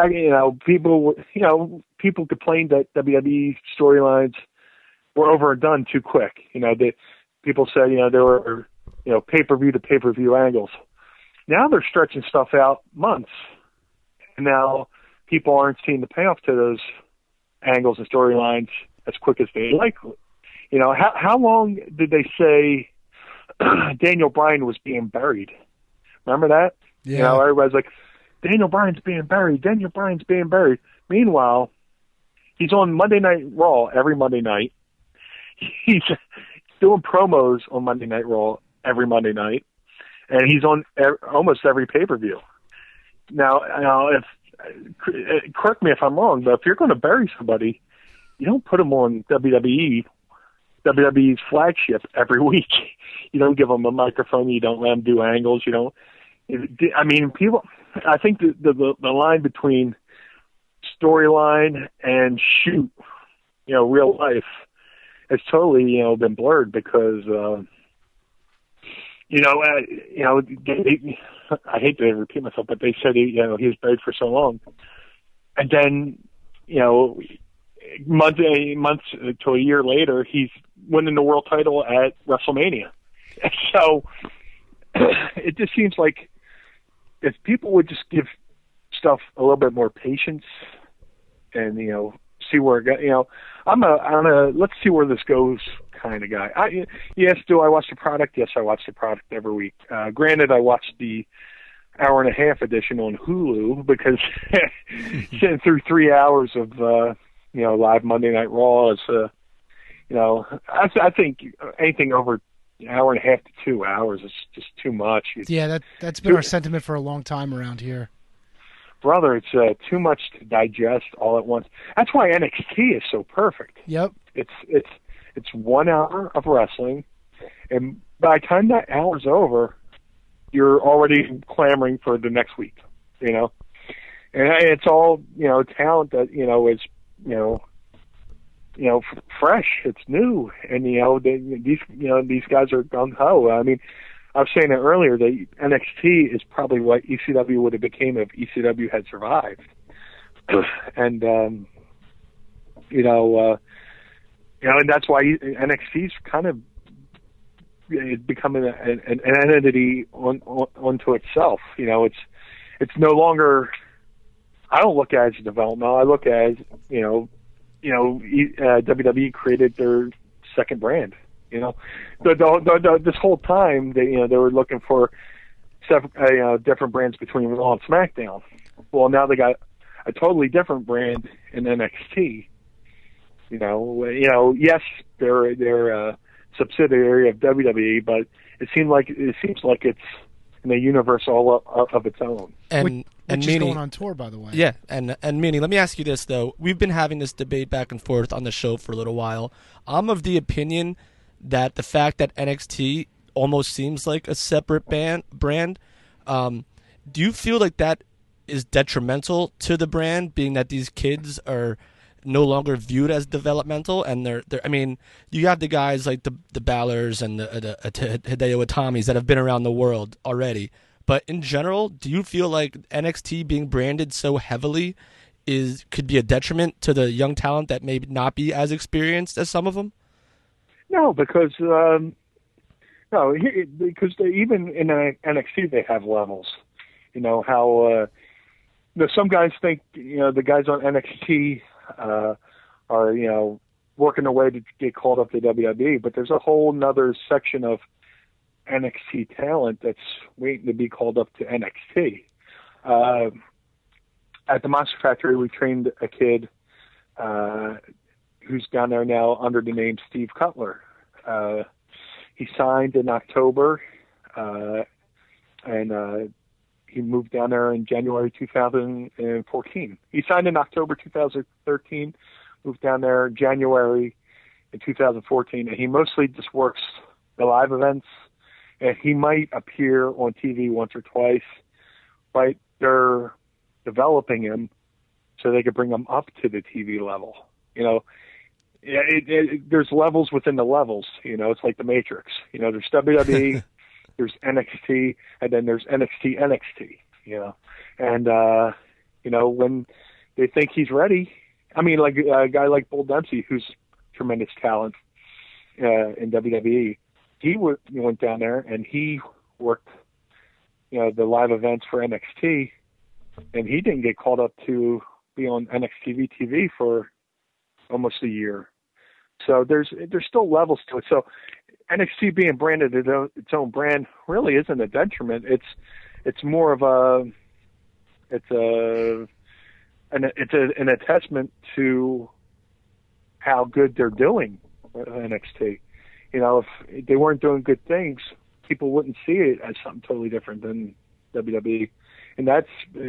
people complained that WWE storylines were over and done too quick. You know, people said, you know, there were, you know, pay-per-view to pay-per-view angles. Now they're stretching stuff out months, and now people aren't seeing the payoff to those angles and storylines as quick as they like. You know, how long did they say Daniel Bryan was being buried? Remember that? Yeah. You know, everybody's like, Daniel Bryan's being buried. Daniel Bryan's being buried. Meanwhile, he's on Monday Night Raw every Monday night. He's doing promos on Monday Night Raw every Monday night. And he's on almost every pay-per-view. Now, correct me if I'm wrong, but if you're going to bury somebody, you don't put them on WWE's flagship every week. You don't give them a microphone. You don't let them do angles. You don't. I mean, people. I think the line between storyline and shoot, you know, real life, has totally, you know, been blurred because. I hate to repeat myself, but they said he was buried for so long, and then, you know, months to a year later, he's winning the world title at WrestleMania. So it just seems like if people would just give stuff a little bit more patience, and you know, see where it goes. You know, I'm a let's see where this goes kind of guy. Yes, do I watch the product? Yes, I watch the product every week. Granted, I watched the hour-and-a-half edition on Hulu because sitting through 3 hours of you know, live Monday Night Raw is you know, I think anything over an hour and a half to 2 hours is just too much. Yeah, that's been our sentiment for a long time around here. Brother, it's too much to digest all at once. That's why NXT is so perfect. Yep. It's 1 hour of wrestling, and by the time that hour's over, you're already clamoring for the next week, you know? And it's all, you know, talent that, you know, is, you know, fresh. It's new. And, you know, these guys are gung-ho. I mean, I was saying it earlier, that NXT is probably what ECW would have became if ECW had survived. And, and that's why NXT's kind of becoming an entity onto itself. You know, it's no longer. I don't look at it as development. I look at it as, WWE created their second brand. You know, this whole time they were looking for different brands between Raw and SmackDown. Well, now they got a totally different brand in NXT. Yes, they're a subsidiary of WWE, but it seems like it's in a universe all of its own. And which is Meanie, going on tour, by the way. Yeah, and Meanie, let me ask you this though. We've been having this debate back and forth on the show for a little while. I'm of the opinion that the fact that NXT almost seems like a separate brand, do you feel like that is detrimental to the brand, being that these kids are no longer viewed as developmental, and they're I mean, you have the guys like the Balors and the Hideo Itamis that have been around the world already. But in general, do you feel like NXT being branded so heavily could be a detriment to the young talent that may not be as experienced as some of them? No, because even in NXT they have levels. You know how some guys think the guys on NXT are working their way to get called up to WWE, but there's a whole nother section of NXT talent that's waiting to be called up to NXT. At the Monster Factory, we trained a kid who's down there now under the name Steve Cutler. He signed in October, and he moved down there in January 2014. He signed in October 2013, moved down there in January in 2014, and he mostly just works the live events, and he might appear on TV once or twice, but they're developing him so they could bring him up to the TV level. There's levels within the levels. It's like the Matrix. There's WWE, there's NXT, and then there's NXT. And when they think he's ready, I mean, like a guy like Bull Dempsey, who's tremendous talent in WWE, he went down there and he worked, the live events for NXT, and he didn't get called up to be on NXT TV for almost a year. So there's still levels to it. So NXT being branded its own brand really isn't a detriment. It's more of an attestment to how good they're doing at NXT. If they weren't doing good things, people wouldn't see it as something totally different than WWE. And that's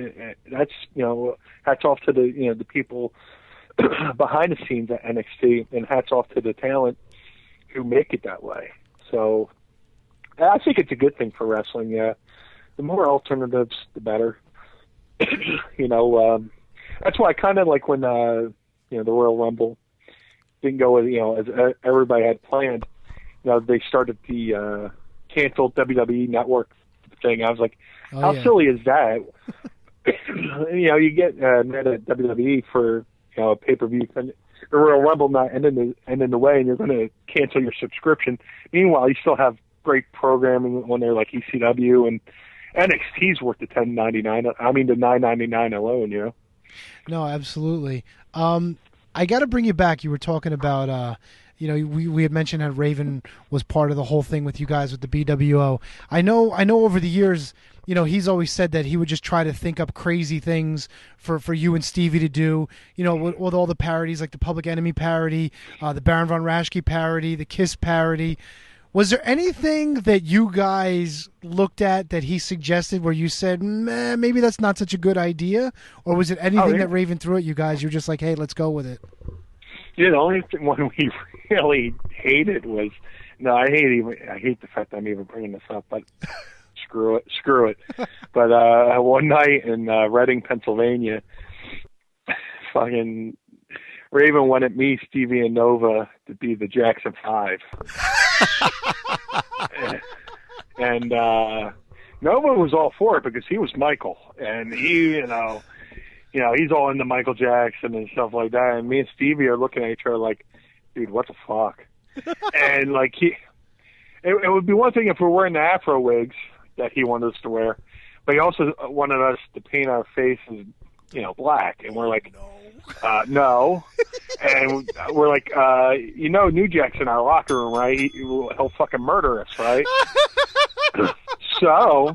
hats off to the people behind the scenes at NXT, and hats off to the talent who make it that way. So I think it's a good thing for wrestling. Yeah, the more alternatives, the better. That's why I kind of like when the Royal Rumble didn't go as everybody had planned. They started the canceled WWE Network thing. I was like, how silly is that? You get mad at WWE for a pay-per-view, and the Royal Rumble not ending the way, and you're going to cancel your subscription. Meanwhile, you still have great programming on there like ECW, and NXT's worth the $10.99. I mean, the $9.99 alone. No, absolutely. I got to bring you back. You were talking about. We had mentioned that Raven was part of the whole thing with you guys with the BWO. I know over the years, he's always said that he would just try to think up crazy things for you and Stevie to do, with all the parodies, like the Public Enemy parody, the Baron Von Raschke parody, the Kiss parody. Was there anything that you guys looked at that he suggested where you said, maybe that's not such a good idea? Or was it anything that Raven threw at you guys? You're just like, hey, let's go with it. Yeah, the only one we really hated was I hate the fact that I'm even bringing this up, but screw it. But one night in Reading, Pennsylvania, fucking Raven wanted me, Stevie, and Nova to be the Jackson 5, and Nova was all for it because he was Michael, and he, he's all into Michael Jackson and stuff like that. And me and Stevie are looking at each other like, dude, what the fuck? And like it would be one thing if we were wearing the Afro wigs that he wanted us to wear, but he also wanted us to paint our faces, black. And we're like, no. And we're like, New Jack's in our locker room, right? He'll fucking murder us, right? So,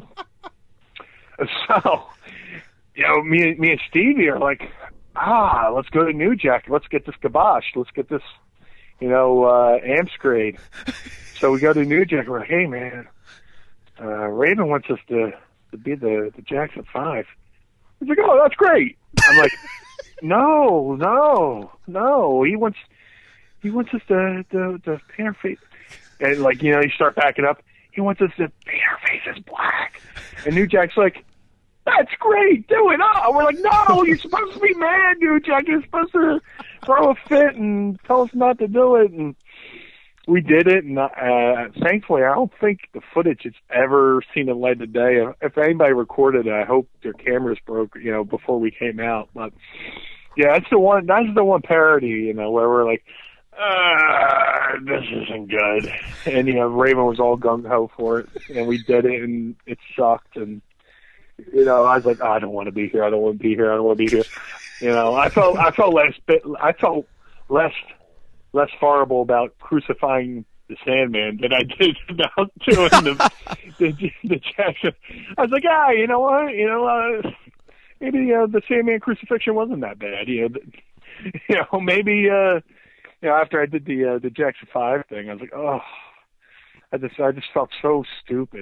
me and Stevie are like, let's go to New Jack. Let's get this kibosh. Let's get this, Amps grade. So we go to New Jack. We're like, hey, man, Raven wants us to be the Jackson 5. He's like, oh, that's great. I'm like, no. He wants us to paint our face. And like, you start backing up. He wants us to paint our faces black. And New Jack's like, that's great, do it. Oh, we're like, no, you're supposed to be mad, New Jack. You're supposed to throw a fit and tell us not to do it. And we did it, and thankfully, I don't think the footage has ever seen the light of day. If anybody recorded it, I hope their cameras broke, before we came out. But yeah, that's the one parody, where we're like, this isn't good. And Raven was all gung ho for it, and we did it, and it sucked. And I was like, I don't want to be here. I don't want to be here. I don't want to be here. I felt less horrible about crucifying the Sandman than I did about doing the Jackson. I was like, you know what? Maybe the Sandman crucifixion wasn't that bad. Maybe after I did the Jackson 5 thing, I was like, oh, I just felt so stupid.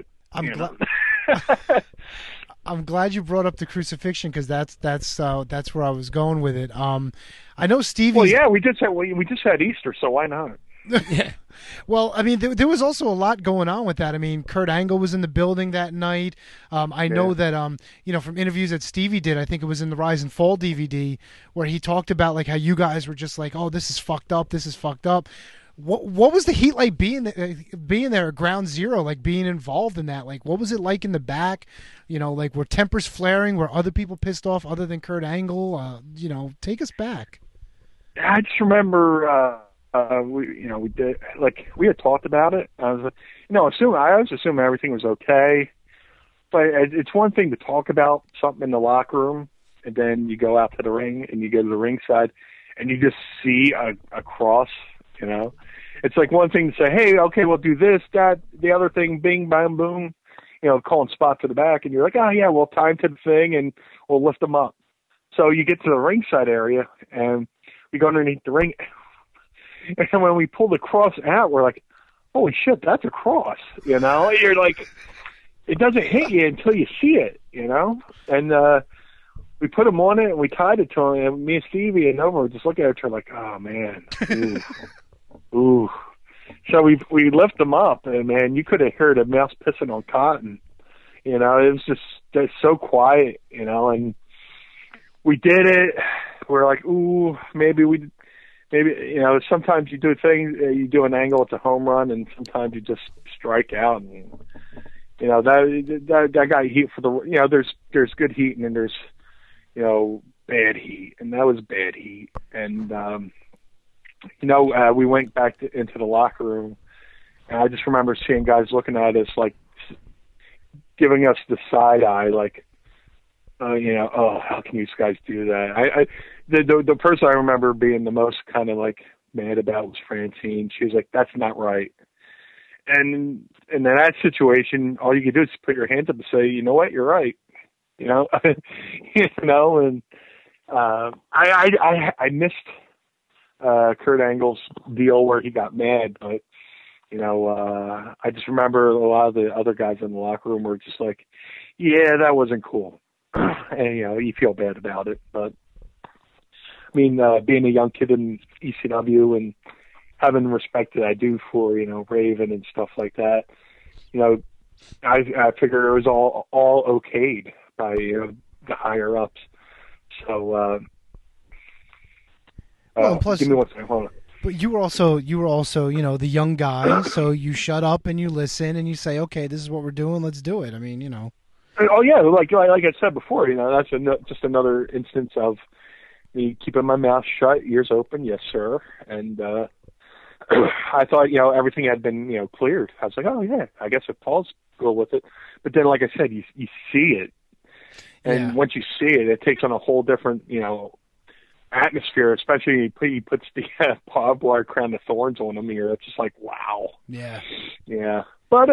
I'm glad you brought up the crucifixion because that's where I was going with it. I know Stevie. Well, yeah, we just had Easter, so why not? Yeah. Well, I mean, there was also a lot going on with that. I mean, Kurt Angle was in the building that night. I know that from interviews that Stevie did, I think it was in the Rise and Fall DVD, where he talked about like how you guys were just like, oh, this is fucked up. This is fucked up. What was the heat like being there at Ground Zero, like being involved in that? Like, what was it like in the back? Like were tempers flaring? Were other people pissed off other than Kurt Angle? Take us back. I just remember we did, like, we had talked about it. I was assuming everything was okay, but it's one thing to talk about something in the locker room, and then you go out to the ring and you go to the ringside and you just see a cross. It's like one thing to say, hey, okay, we'll do this, that, the other thing, bing, bam, boom, calling spots to the back, and you're like, oh yeah, we'll time to the thing and we'll lift them up. So you get to the ringside area and we go underneath the ring, and when we pull the cross out, we're like, holy shit, that's a cross. You're like, it doesn't hit you until you see it, and we put him on it and we tied it to him, and me and Stevie and Nova were just looking at each other like, oh man, ooh. So we lift them up, and man, you could have heard a mouse pissing on cotton. It was just so quiet, and we did it. We're like, ooh, maybe sometimes you do things, you do an angle, it's a home run, and sometimes you just strike out, and that got heat for the. There's good heat, and then there's bad heat, and that was bad heat, and we went back into the locker room, and I just remember seeing guys looking at us like giving us the side eye, like, oh, how can you guys do that? The person I remember being the most kind of like mad about was Francine. She was like, that's not right. And in that situation, all you can do is put your hands up and say, you know what, you're right. And I missed Kurt Angle's deal where he got mad, but I just remember a lot of the other guys in the locker room were just like, yeah, that wasn't cool. And you feel bad about it, but I mean, being a young kid in ECW and having the respect that I do for Raven and stuff like that, I figured it was all okayed by the higher ups. So well, plus, give me one second. Hold on. But you were also the young guy, so you shut up and you listen and you say, okay, this is what we're doing, let's do it. I mean, Oh yeah, like I said before, that's just another instance of me keeping my mouth shut, ears open, yes sir. And I thought everything had been cleared. I was like, oh yeah, I guess if Paul's cool with it. But then, like I said, you see it, and once you see it, it takes on a whole different atmosphere. Especially he puts the barbed wire crown of thorns on him here. It's just like, wow. Yeah. But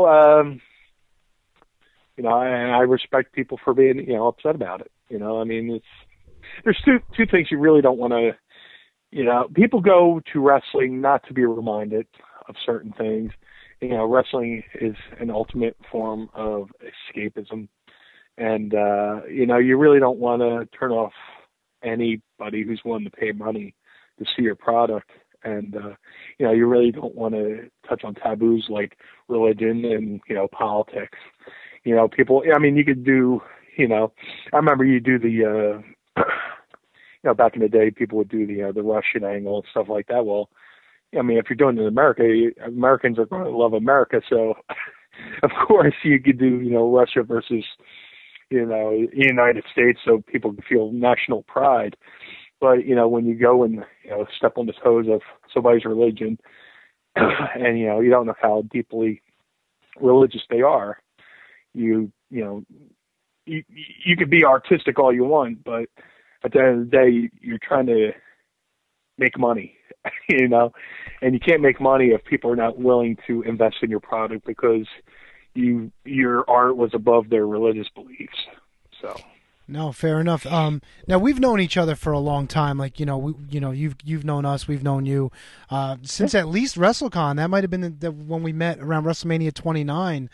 and I respect people for being upset about it. I mean, there's two things you really don't want to. People go to wrestling not to be reminded of certain things, wrestling is an ultimate form of escapism. And, you really don't want to turn off anybody who's willing to pay money to see your product. And, you really don't want to touch on taboos like religion and, politics. People, you could do, I remember you do the, back in the day, people would do the Russian angle and stuff like that. Well, if you're doing it in America, Americans are going to love America. So, of course, you could do, Russia versus, United States, so people can feel national pride. But, when you go and, step on the toes of somebody's religion and, you don't know how deeply religious they are, you could be artistic all you want, but at the end of the day, you're trying to make money, and you can't make money if people are not willing to invest in your product because your art was above their religious beliefs. So. No, fair enough. Now we've known each other for a long time. Like you've known us, we've known you since at least WrestleCon. That might have been when we met around WrestleMania 29.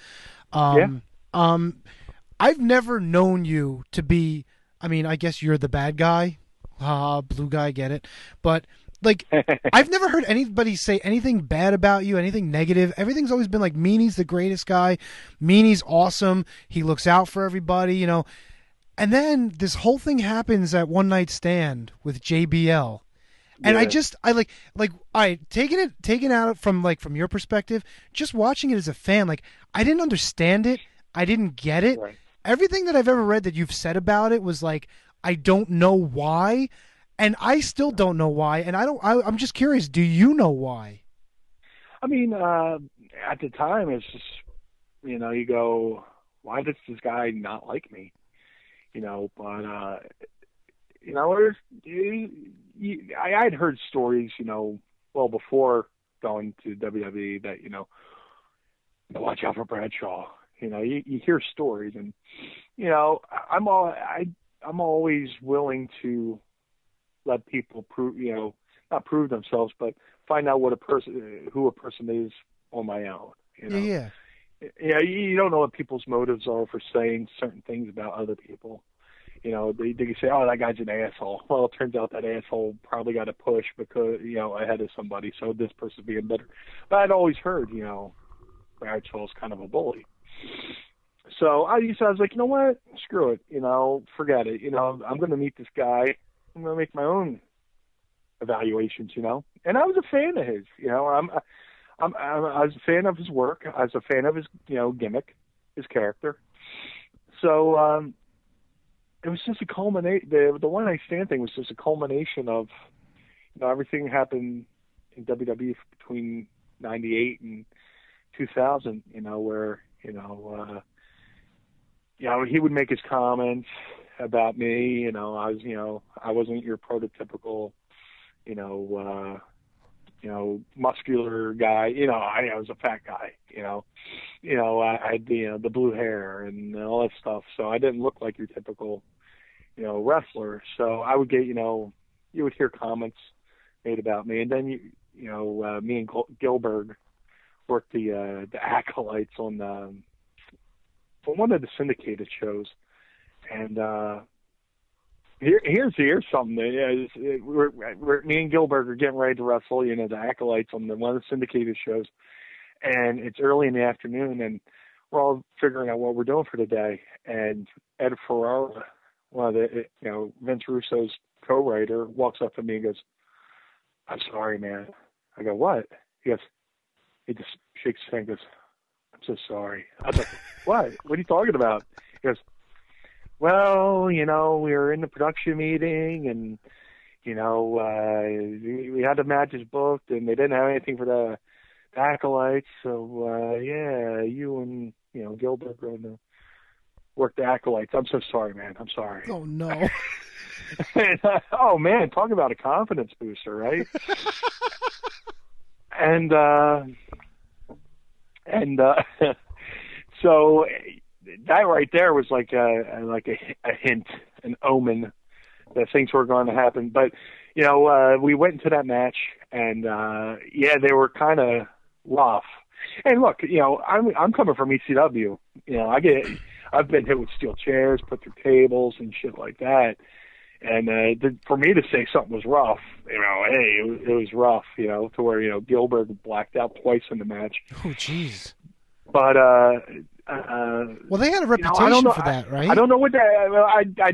I've never known you to be. I guess you're the bad guy, blue guy. Get it? But like, I've never heard anybody say anything bad about you, anything negative. Everything's always been like, Meanie's the greatest guy. Meanie's awesome. He looks out for everybody. And then this whole thing happens at One Night Stand with JBL. And I all right, taking out from your perspective, just watching it as a fan, like, I didn't understand it. I didn't get it. Right. Everything that I've ever read that you've said about it was like, I don't know why. And I still don't know why. And I'm just curious, do you know why? At the time, it's just, you go, why does this guy not like me? But I had heard stories, well before going to WWE that, watch out for Bradshaw. You hear stories, and I'm always willing to let people prove, not prove themselves, but find out who a person is on my own. Yeah. Yeah, you don't know what people's motives are for saying certain things about other people. They can say, "Oh, that guy's an asshole." Well, it turns out that asshole probably got a push because ahead of somebody, so this person's being better. But I'd always heard, Bradshaw's kind of a bully. So I was like, you know what? Screw it. Forget it. I'm going to meet this guy. I'm going to make my own evaluations. And I was a fan of his. I was a fan of his work. I was a fan of his, gimmick, his character. So it was just a culmination. The One Night Stand thing was just a culmination of, everything happened in WWE between '98 and 2000. Where he would make his comments about me. I wasn't your prototypical, muscular guy. I was a fat guy. I had the blue hair and all that stuff. So I didn't look like your typical, wrestler. So I would get, you would hear comments made about me, and then me and Gilbert worked the Acolytes on one of the syndicated shows, and Here's something. Me and Gilbert are getting ready to wrestle, the Acolytes on one of the syndicated shows, and it's early in the afternoon, and we're all figuring out what we're doing for the day. And Ed Ferrara, one of the, Vince Russo's co-writer, walks up to me and goes, "I'm sorry, man." I go, "What?" He just shakes his hand and goes, "I'm so sorry." I was like, "What? What are you talking about?" He goes, "Well, we were in the production meeting, and, we had the matches booked, and they didn't have anything for the Acolytes. So, you and, Gilbert are going to work the Acolytes. I'm so sorry, man. I'm sorry." Oh, no. Oh, man, talk about a confidence booster, right? So that right there was like a hint, an omen that things were going to happen. But we went into that match, and they were kind of rough. And look, I'm coming from ECW. I've been hit with steel chairs, put through tables and shit like that. And for me to say something was rough, hey, it was rough, to where Gilbert blacked out twice in the match. Oh, jeez. But well, they had a reputation for that, right? I don't know what that.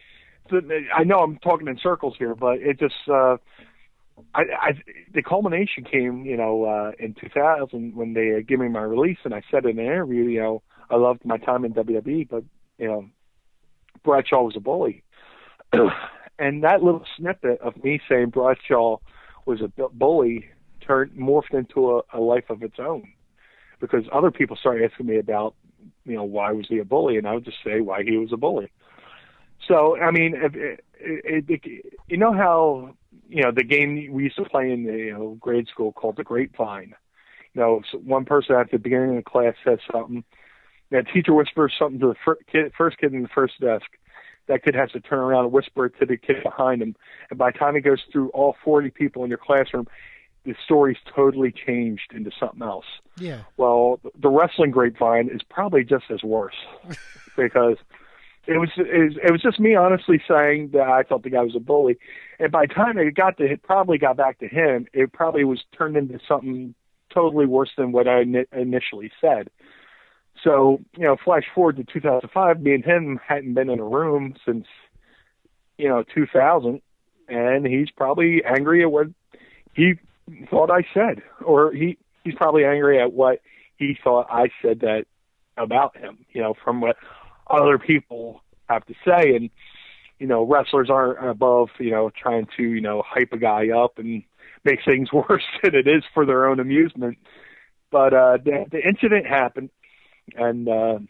I know I'm talking in circles here, but it just the culmination came, in 2000 when they gave me my release, and I said in an interview, I loved my time in WWE, but Bradshaw was a bully, and that little snippet of me saying Bradshaw was a bully morphed into a life of its own, because other people started asking me about, why was he a bully, and I would just say why he was a bully. So, I mean, you know how, the game we used to play in grade school called the grapevine. So one person at the beginning of the class says something, that teacher whispers something to the first kid in the first desk. That kid has to turn around and whisper it to the kid behind him. And by the time it goes through all 40 people in your classroom, the story's totally changed into something else. Yeah. Well, the wrestling grapevine is probably just as worse, because it was just me honestly saying that I thought the guy was a bully, and by the time it got back to him, it probably was turned into something totally worse than what I initially said. So, flash forward to 2005, me and him hadn't been in a room since 2000, and he's probably angry at what he thought I said, or he's probably angry at what he thought I said that about him, from what other people have to say. And, wrestlers aren't above, trying to, hype a guy up and make things worse than it is for their own amusement. But the incident happened, and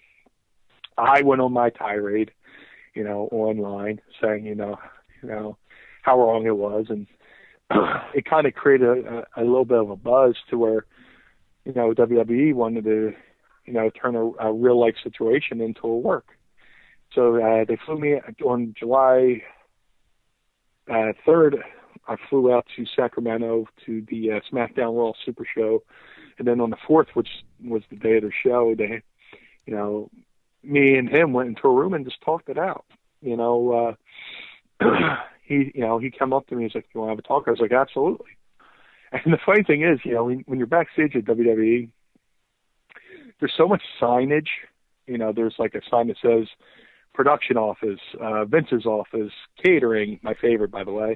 I went on my tirade, online saying, how wrong it was. And it kind of created a little bit of a buzz to where, WWE wanted to, turn a real life situation into a work. So they flew me on July 3rd. I flew out to Sacramento to the SmackDown Raw Super Show, and then on the 4th, which was the day of the show, they, me and him went into a room and just talked it out. He came up to me. He's like, "You want to have a talk?" I was like, "Absolutely." And the funny thing is, when you're backstage at WWE, there's so much signage. There's like a sign that says production office, Vince's office, catering, my favorite, by the way,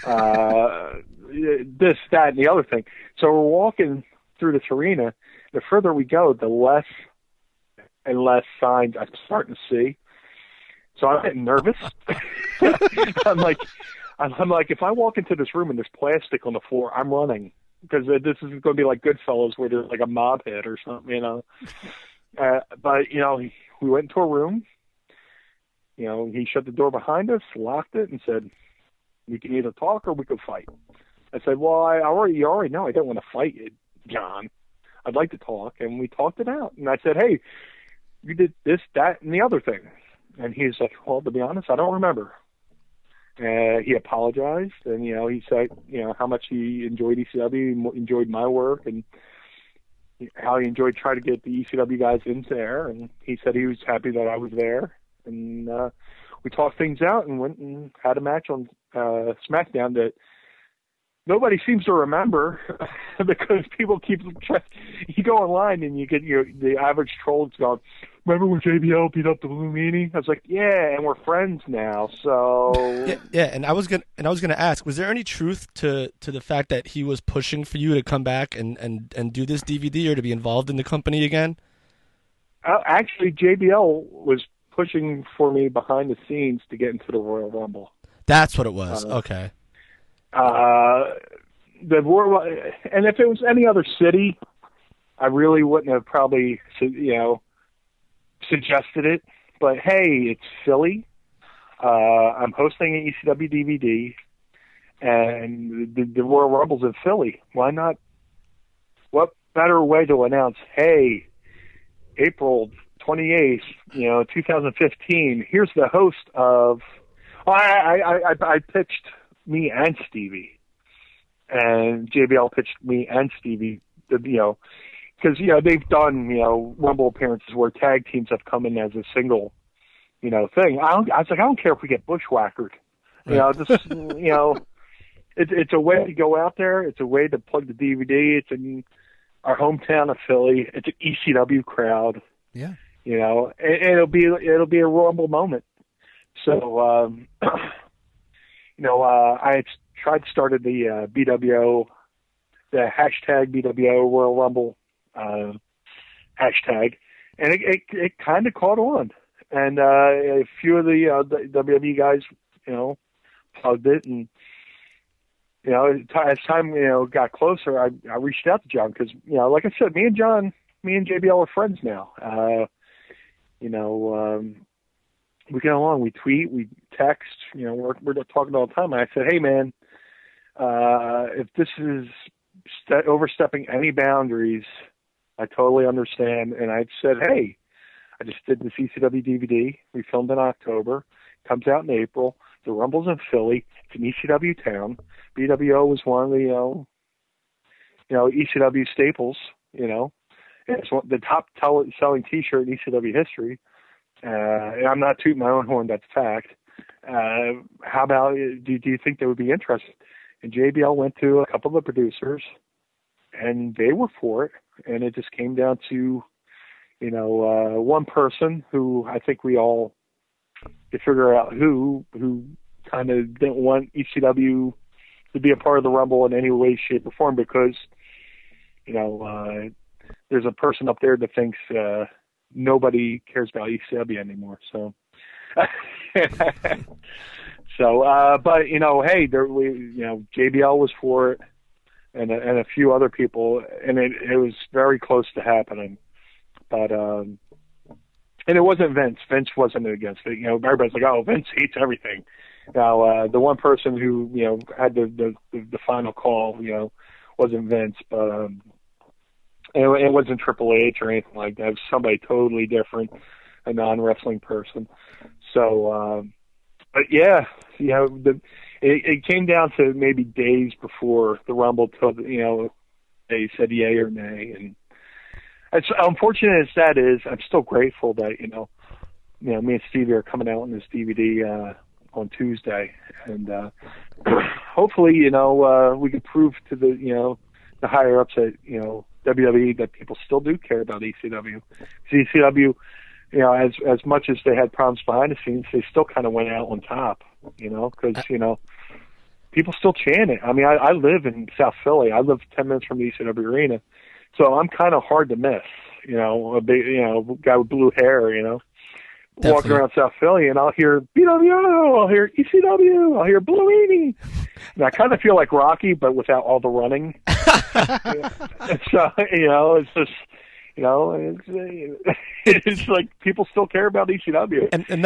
this, that, and the other thing. So we're walking through this arena. The further we go, the less and less signs I'm starting to see. So I'm getting nervous. I'm like, if I walk into this room and there's plastic on the floor, I'm running, because this is going to be like Goodfellas, where there's like a mob hit or something, But we went into a room. He shut the door behind us, locked it, and said, "We can either talk or we can fight." I said, "Well, you already know I don't want to fight you, John. I'd like to talk." And we talked it out. And I said, "Hey, you did this, that, and the other thing." And he's like, "Well, to be honest, I don't remember." He apologized, and he said, how much he enjoyed ECW, enjoyed my work, and how he enjoyed trying to get the ECW guys in there. And he said he was happy that I was there. And we talked things out and went and had a match on SmackDown that nobody seems to remember, because people you go online and you get the average trolls going, "Remember when JBL beat up the Blue Meanie?" I was like, "Yeah, and we're friends now." So yeah. And I was gonna ask, was there any truth to the fact that he was pushing for you to come back and do this DVD, or to be involved in the company again? Actually, JBL was pushing for me behind the scenes to get into the Royal Rumble. That's what it was. Okay. The Royal, and if it was any other city, I really wouldn't have probably suggested it. But hey, it's Philly. I'm hosting an ECW DVD, and the Royal Rumble's in Philly. Why not? What better way to announce, hey, April 28th, 2015, here's the host of... I pitched me and Stevie, and JBL pitched me and Stevie, because they've done Rumble appearances where tag teams have come in as a single thing. I was like, I don't care if we get bushwhackered. It's a way to go out there. It's a way to plug the DVD. It's in our hometown of Philly. It's an ECW crowd. Yeah. And it'll be a Rumble moment. So, I tried started the BWO, the hashtag BWO Royal Rumble hashtag, and it kind of caught on. And a few of the WWE guys, plugged it, and as time got closer, I reached out to John because like I said, me and JBL are friends now. We get along, we tweet, we text, we're talking all the time. And I said, hey man, if this is overstepping any boundaries, I totally understand. And I said, hey, I just did this ECW DVD. We filmed in October. Comes out in April. The Rumble's in Philly. It's an ECW town. BWO was one of the, ECW staples, It's the top selling T-shirt in ECW history. And I'm not tooting my own horn, that's fact. How about, do you think they would be interested? And JBL went to a couple of the producers, and they were for it. And it just came down to, one person who I think we all could figure out who kind of didn't want ECW to be a part of the Rumble in any way, shape, or form because, there's a person up there that thinks nobody cares about ECW anymore. So, but hey, JBL was for it, and a few other people, and it was very close to happening. But and it wasn't Vince. Vince wasn't against it. Everybody's like, oh, Vince hates everything. Now, the one person who had the final call, wasn't Vince, but it wasn't Triple H or anything like that. It was somebody totally different, a non-wrestling person. So, but yeah, it came down to maybe days before the Rumble till they said yay or nay, and as unfortunate as that is, I'm still grateful that me and Stevie are coming out on this DVD on Tuesday, and hopefully we can prove to the higher ups at WWE that people still do care about ECW. ECW, as much as they had problems behind the scenes, they still kind of went out on top, because people still chant it. I mean, I live in South Philly. I live 10 minutes from the ECW arena, so I'm kind of hard to miss. A big guy with blue hair, Definitely. Walking around South Philly, and I'll hear BWO, I'll hear ECW, I'll hear Blue Meanie. And I kind of feel like Rocky, but without all the running. So, it's just, it's like people still care about ECW.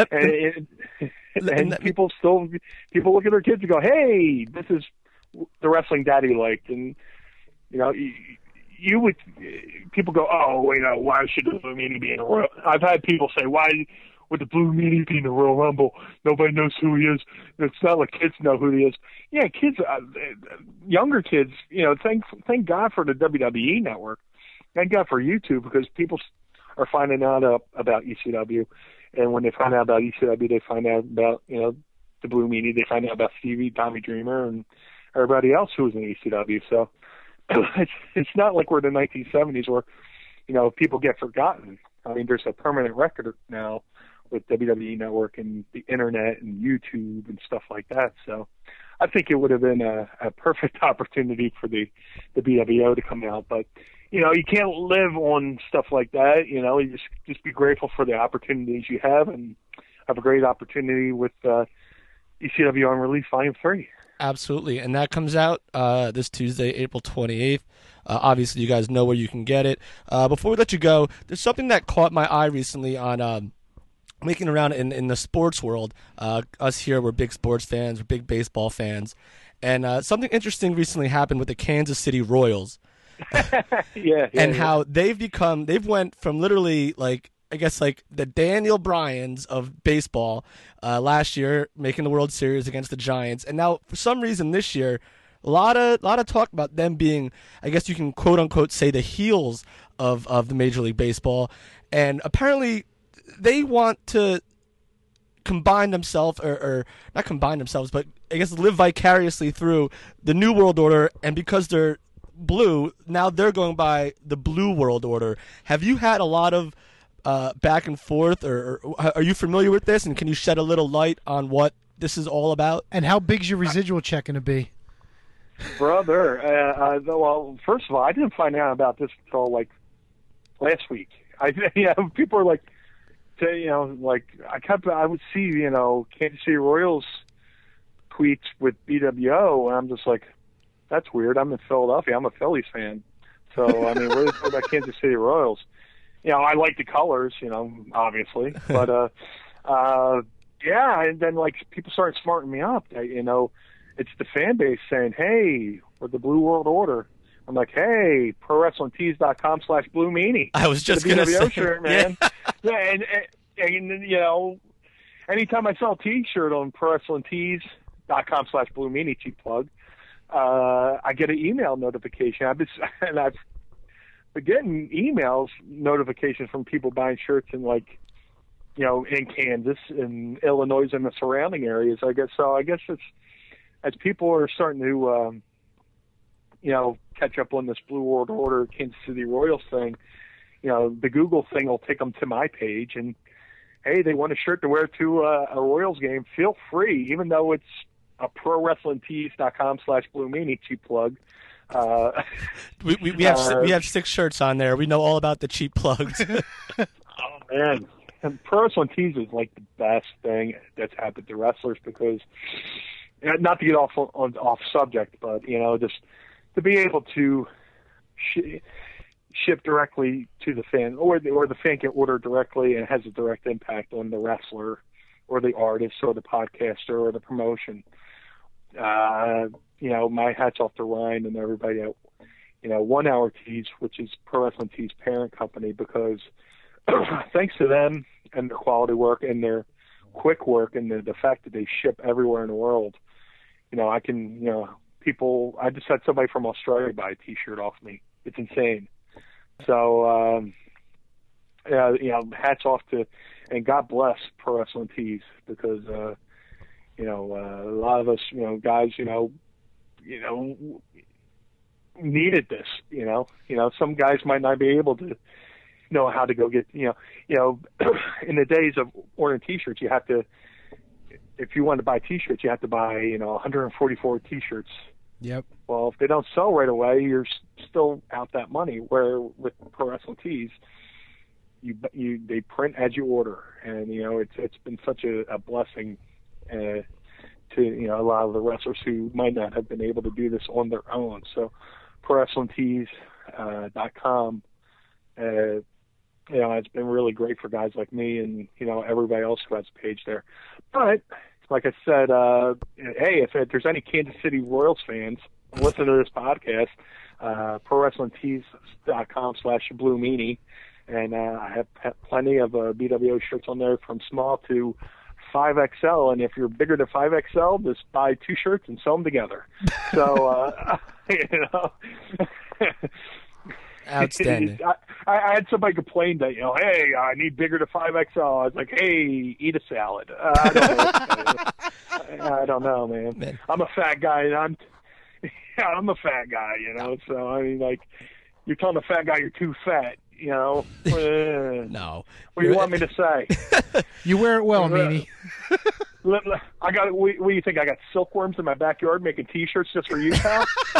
And people look at their kids and go, hey, this is the wrestling daddy liked. And, people go, oh, why should the Blue Meanie be in a Royal? I've had people say, why would the Blue Meanie be in the Royal Rumble? Nobody knows who he is. It's not like kids know who he is. Yeah, kids, younger kids, thank God for the WWE network. Thank God for YouTube, because people are finding out about ECW. And when they find out about ECW, they find out about, the Blue Meanie. They find out about Stevie, Tommy Dreamer, and everybody else who was in ECW. So it's not like we're in the 1970s where, people get forgotten. I mean, there's a permanent record now with WWE Network and the internet and YouTube and stuff like that. So I think it would have been a perfect opportunity for the BWO to come out. But, you can't live on stuff like that. You just be grateful for the opportunities you have, and have a great opportunity with ECW Unreleased Volume 3. Absolutely, and that comes out this Tuesday, April 28th. Obviously, you guys know where you can get it. Before we let you go, there's something that caught my eye recently on making around in the sports world. Us here, we're big sports fans, we're big baseball fans, and something interesting recently happened with the Kansas City Royals. How they've went from literally the Daniel Bryans of baseball last year, making the World Series against the Giants, and now for some reason this year A lot of talk about them being, I guess you can quote unquote say, the heels of the Major League Baseball, and apparently they want to combine themselves, or not combine themselves, but I guess live vicariously through the New World Order, and because they're blue, now they're going by the Blue World Order. Have you had a lot of back and forth, or are you familiar with this, and can you shed a little light on what this is all about? And how big's your residual check going to be? Brother, well, first of all, I didn't find out about this until like last week. People are like, I would see, Kansas City Royals tweets with BWO, and I'm just like, that's weird. I'm in Philadelphia. I'm a Phillies fan. So, I mean, what are they talking about Kansas City Royals? I like the colors, obviously. But, yeah, and then, people started smarting me up. It's the fan base saying, hey, we're the Blue World Order. I'm like, hey, ProWrestlingTees.com/Blue Meanie. I was just going to say. Shirt, man. Yeah, and anytime I sell a T-shirt on ProWrestlingTees.com/Blue Meanie, cheap plug, I get an email notification. I've been getting notifications from people buying shirts in in Kansas and Illinois and the surrounding areas. I guess it's as people are starting to catch up on this Blue World Order Kansas City Royals thing. The Google thing will take them to my page, and hey, they want a shirt to wear to a Royals game. Feel free, even though it's a ProWrestlingTees.com/Blue Meanie, cheap plug. We have 6 shirts on there. We know all about the cheap plugs. Oh man, and Pro Wrestling Tees is like the best thing that's happened to wrestlers, because not to get off subject, but just to be able to ship directly to the fan, or the fan can order directly, and it has a direct impact on the wrestler or the artist or the podcaster or the promotion. My hat's off to Ryan and everybody at 1 Hour Tees, which is Pro Wrestling Tees' parent company, because thanks to them and their quality work and their quick work and the fact that they ship everywhere in the world, I just had somebody from Australia buy a T-shirt off me. It's insane. So, hats off to, and God bless Pro Wrestling Tees, because, a lot of us, guys, needed this, some guys might not be able to know how to go get, in the days of ordering T-shirts, you have to, if you want to buy T-shirts, you have to buy, 144 T-shirts. Yep. Well, if they don't sell right away, you're still out that money. Where with Pro Wrestling Tees, they print as you order, and it's been such a blessing to a lot of the wrestlers who might not have been able to do this on their own. So, ProWrestlingTees.com, it's been really great for guys like me and everybody else who has a page there. But like I said, hey, if there's any Kansas City Royals fans listen to this podcast, ProWrestlingTees.com/Blue Meanie, and I have plenty of BWO shirts on there from small to 5XL, and if you're bigger than 5XL, just buy 2 shirts and sew them together. So, Outstanding. I had somebody complain that, hey, I need bigger to 5XL. I was like, hey, eat a salad. I don't know, man. I'm a fat guy, and I'm a fat guy, So, I mean, you're telling a fat guy you're too fat, No. What do you want me to say? You wear it well, Meanie. I got. What do you think? I got silkworms in my backyard making T-shirts just for you, pal?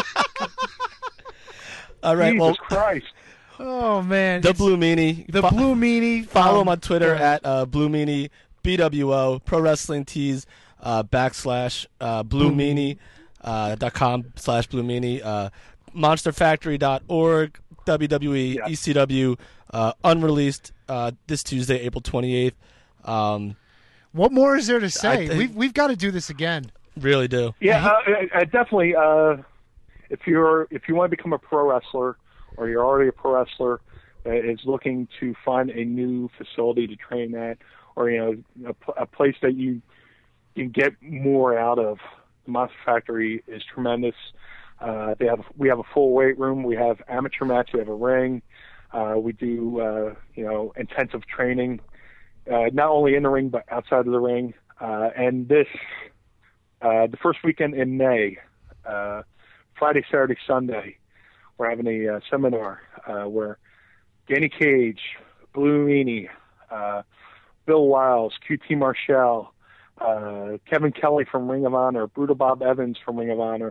All right. Jesus Christ. Oh man. The Blue Meanie. The Blue Meanie. Follow him on Twitter at Blue Meanie BWO. Pro Wrestling Tees /Blue Meanie .com/Blue Meanie. MonsterFactory.org. WWE ECW unreleased this Tuesday, April 28th. What more is there to say? We've got to do this again. Really do. Yeah, definitely. If you want to become a pro wrestler, or you're already a pro wrestler that is looking to find a new facility to train at, or a place that you can get more out of The Monster Factory is tremendous. We have a full weight room. We have amateur match. We have a ring. We do intensive training, not only in the ring but outside of the ring. And the first weekend in May, Friday, Saturday, Sunday, we're having a seminar where Danny Cage, Blue Meanie, Bill Wiles, QT Marshall, Kevin Kelly from Ring of Honor, Brutal Bob Evans from Ring of Honor,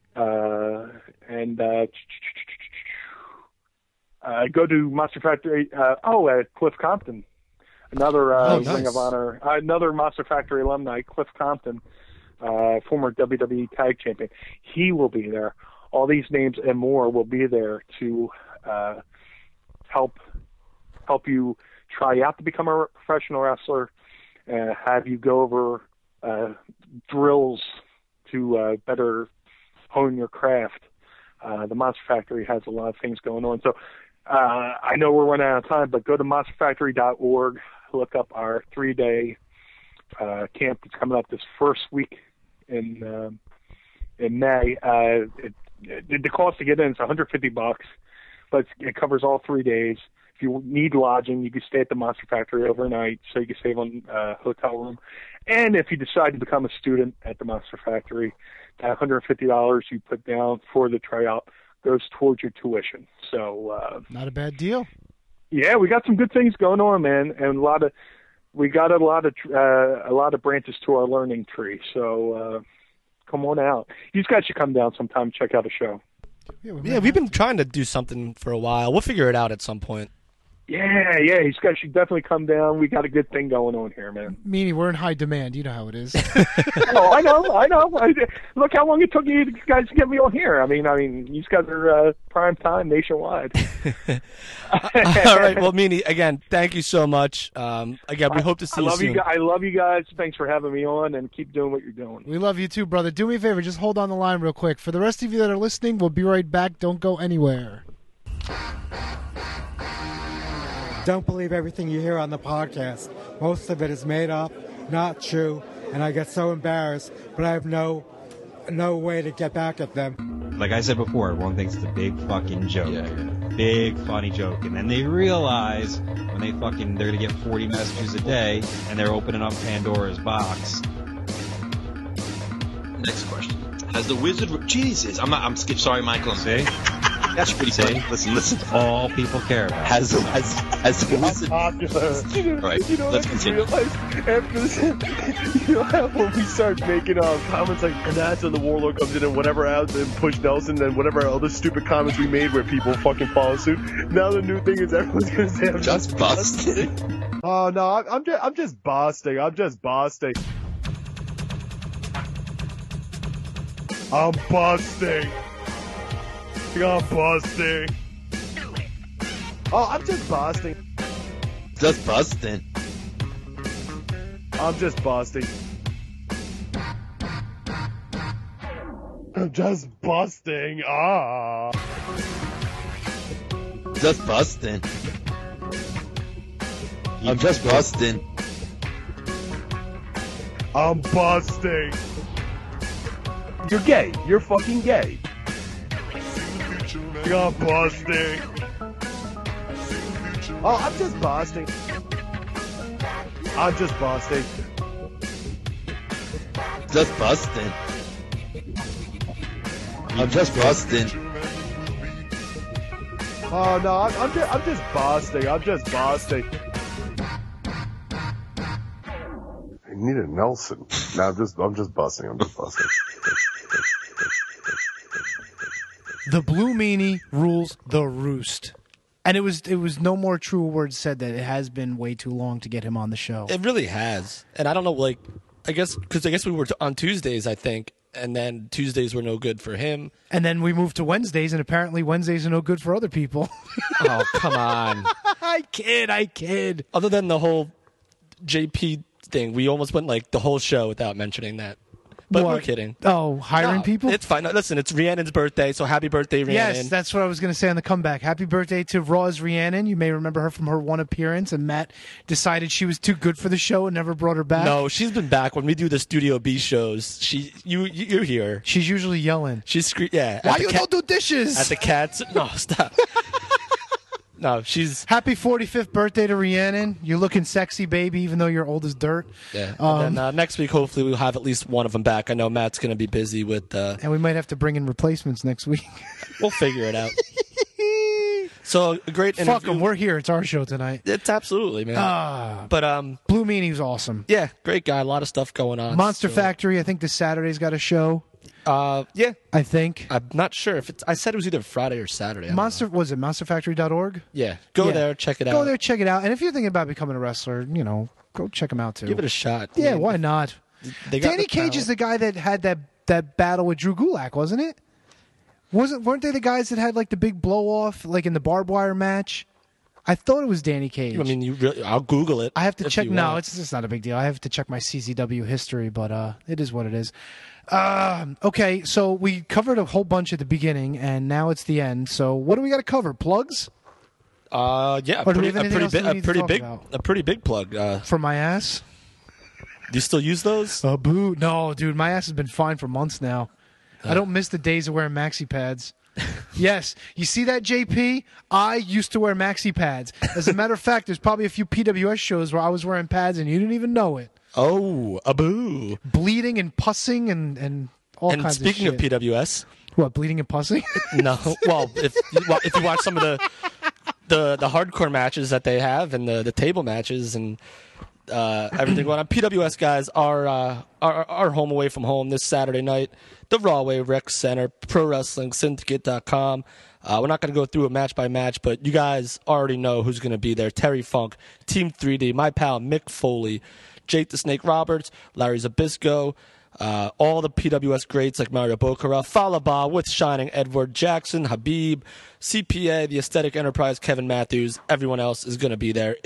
and go to Monster Factory. Cliff Compton, another nice. Ring of Honor, another Monster Factory alumni, Cliff Compton, former WWE Tag Champion. He will be there. All these names and more will be there to help you try out to become a professional wrestler, have you go over drills to better hone your craft. The Monster Factory has a lot of things going on. So I know we're running out of time, but go to monsterfactory.org, look up our 3-day camp that's coming up this first week in May. The cost to get in is $150, but it covers all 3 days. If you need lodging, you can stay at the Monster Factory overnight, so you can save on hotel room. And if you decide to become a student at the Monster Factory, that $150 you put down for the tryout goes towards your tuition. So not a bad deal. Yeah, we got some good things going on, man, and we got a lot of branches to our learning tree. So come on out. You guys should come down sometime and check out a show. Yeah, we've been trying to do something for a while. We'll figure it out at some point. Yeah, you guys should definitely come down. We got a good thing going on here, man. Meanie, we're in high demand. You know how it is. Oh, I know. Look how long it took you guys to get me on here. I mean, you guys are prime time nationwide. All right. Well, Meanie, again, thank you so much. Again, we hope to see you soon. I love you guys. Thanks for having me on, and keep doing what you're doing. We love you too, brother. Do me a favor. Just hold on the line real quick. For the rest of you that are listening, we'll be right back. Don't go anywhere. Don't believe everything you hear on the podcast. Most of it is made up, not true, and I get so embarrassed, but I have no way to get back at them. Like I said before, everyone thinks it's a big fucking joke. Big funny joke. And then they realize when they're gonna get 40 messages a day and they're opening up Pandora's box. Next question. Has the Wizard... Jesus, I'm sorry, Michael. See? That's pretty funny. Listen. All people care about. Has the Wizard... Popular. Right, let's continue. Realize after this, when we start making comments like, and that's when the Warlord comes in and whatever else, and Push Nelson, and whatever other stupid comments we made where people fucking follow suit. Now the new thing is everyone's gonna say I'm just busting. Oh no, I'm just busting. I'm just busting. I'm busting. I'm busting. Oh, I'm just busting. Just busting. I'm just busting. I'm just busting. Ah. Just busting. I'm just busting. I'm busting. You're gay. You're fucking gay. I'm busting. Oh, I'm just busting. I'm just busting. Just busting. I'm just busting. Oh no, I'm just busting. I'm just busting. I need a Nelson. No, I'm just busting. I'm just busting. The Blue Meanie rules the roost. And it was no more true words said that it has been way too long to get him on the show. It really has. And I don't know, I guess we were on Tuesdays, I think, and then Tuesdays were no good for him. And then we moved to Wednesdays, and apparently Wednesdays are no good for other people. Oh, come on. I kid. Other than the whole JP thing, we almost went the whole show without mentioning that. But What? we're kidding. Oh, hiring No, people? It's fine. No, listen, it's Rhiannon's birthday, so happy birthday, Rhiannon. Yes, that's what I was going to say on the comeback. Happy birthday to Raw's Rhiannon. You may remember her from her one appearance, and Matt decided she was too good for the show and never brought her back. No, she's been back when we do the Studio B shows. You hear her. She's usually yelling. She's yeah. Why you don't do dishes? At the cats? No, stop. No, she's Happy 45th birthday to Rhiannon. You're looking sexy, baby, even though you're old as dirt. yeah. And then next week, hopefully, we'll have at least one of them back. I know Matt's going to be busy with. And we might have to bring in replacements next week. We'll figure it out. So a great interview. Fuck them. We're here. It's our show tonight. It's absolutely, man. But Blue Meanie's awesome. Yeah, great guy. A lot of stuff going on. Monster So, Factory. I think this Saturday's got a show. Yeah, I think. I'm not sure if it's. I said it was either Friday or Saturday. I don't know. Was it monsterfactory.org? Yeah, go Yeah. there, check it out. Go there, check it out. And if you're thinking about becoming a wrestler, go check them out too. Give it a shot. Yeah, I mean, why not? They got Danny the Cage talent. is the guy that had that battle with Drew Gulak, wasn't it? Weren't they the guys that had like the big blow off, like in the barbed wire match? I thought it was Danny Cage. I mean, I'll Google it. I have to if check. you No, want. it's not a big deal. I have to check my CZW history, but it is what it is. Okay, so we covered a whole bunch at the beginning, and now it's the end. So what do we got to cover? Plugs? Yeah, Or do we have anything else that we need to talk about? a pretty big plug. For my ass? Do you still use those? Boo. No, dude, my ass has been fine for months now. I don't miss the days of wearing maxi pads. Yes, you see that, JP? I used to wear maxi pads. As a matter of fact, there's probably a few PWS shows where I was wearing pads and you didn't even know it. Oh, a boo. Bleeding and pussing and all And kinds speaking of of shit. PWS, What, bleeding and pussing? no. Well, if you watch some of the hardcore matches that they have and the table matches and everything going on, PWS guys are home away from home this Saturday night. The Rawway Rec Center, ProWrestlingSyndicate.com. We're not going to go through it match by match, but you guys already know who's going to be there. Terry Funk, Team 3D, my pal Mick Foley, Jake the Snake Roberts, Larry Zbyszko, all the PWS greats like Mario Boccara, Falaba with Shining Edward Jackson, Habib, CPA, the Aesthetic Enterprise, Kevin Matthews. Everyone else is going to be there.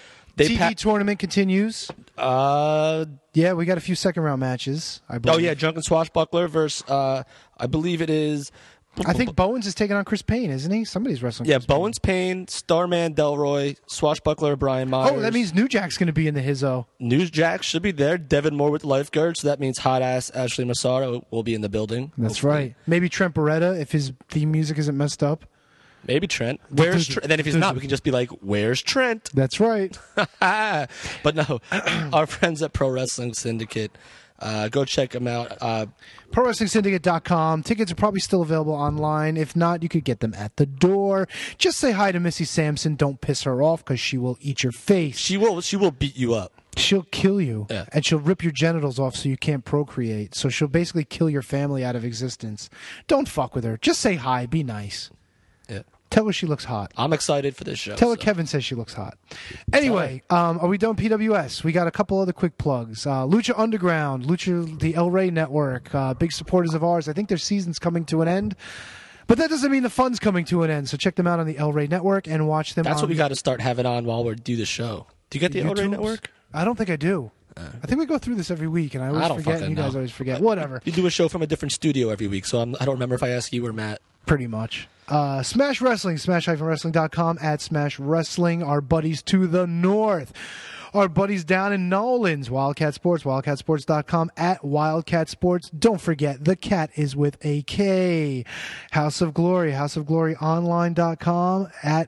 TV tournament continues. Yeah, we got a few second round matches. I believe. Oh yeah, Drunken Swashbuckler versus I believe it is. I think Bowens is taking on Chris Payne, isn't he? Somebody's wrestling. Yeah, Chris Bowens Payne, Starman Delroy, Swashbuckler Brian Myers. Oh, that means New Jack's going to be in the Hizzo. News Jack should be there. Devin Moore with lifeguard, so that means hot ass Ashley Massaro will be in the building. That's right. Maybe Trent Beretta if his theme music isn't messed up. Maybe Trent. Where's Trent? Then if he's not, we can just be like, "Where's Trent?" That's right. But no, our friends at Pro Wrestling Syndicate. Go check them out. ProWrestlingSyndicate.com. Tickets are probably still available online. If not, you could get them at the door. Just say hi to Missy Sampson. Don't piss her off because she will eat your face. She will beat you up. She'll kill you. Yeah. And she'll rip your genitals off so you can't procreate. So she'll basically kill your family out of existence. Don't fuck with her. Just say hi. Be nice. Yeah. Tell her she looks hot. I'm excited for this show. Tell her Kevin says she looks hot. Anyway, are we done PWS? We got a couple other quick plugs. Lucha Underground, the El Rey Network, big supporters of ours. I think their season's coming to an end. But that doesn't mean the fun's coming to an end. So check them out on the El Rey Network and watch them. That's what we got to start having on while we do the show. Do you get the El Rey YouTubes? Network? I don't think I do. I think we go through this every week, and I always I don't forget, fucking and you guys know. always forget. Whatever. You do a show from a different studio every week, so I don't remember if I ask you or Matt. Pretty much. Smash Wrestling, smash-wrestling.com, at Smash Wrestling. Our buddies to the north. Our buddies down in Nolans, Wildcat Sports, wildcatsports.com, at Wildcat Sports. Don't forget, the cat is with a K. House of Glory, houseofgloryonline.com, at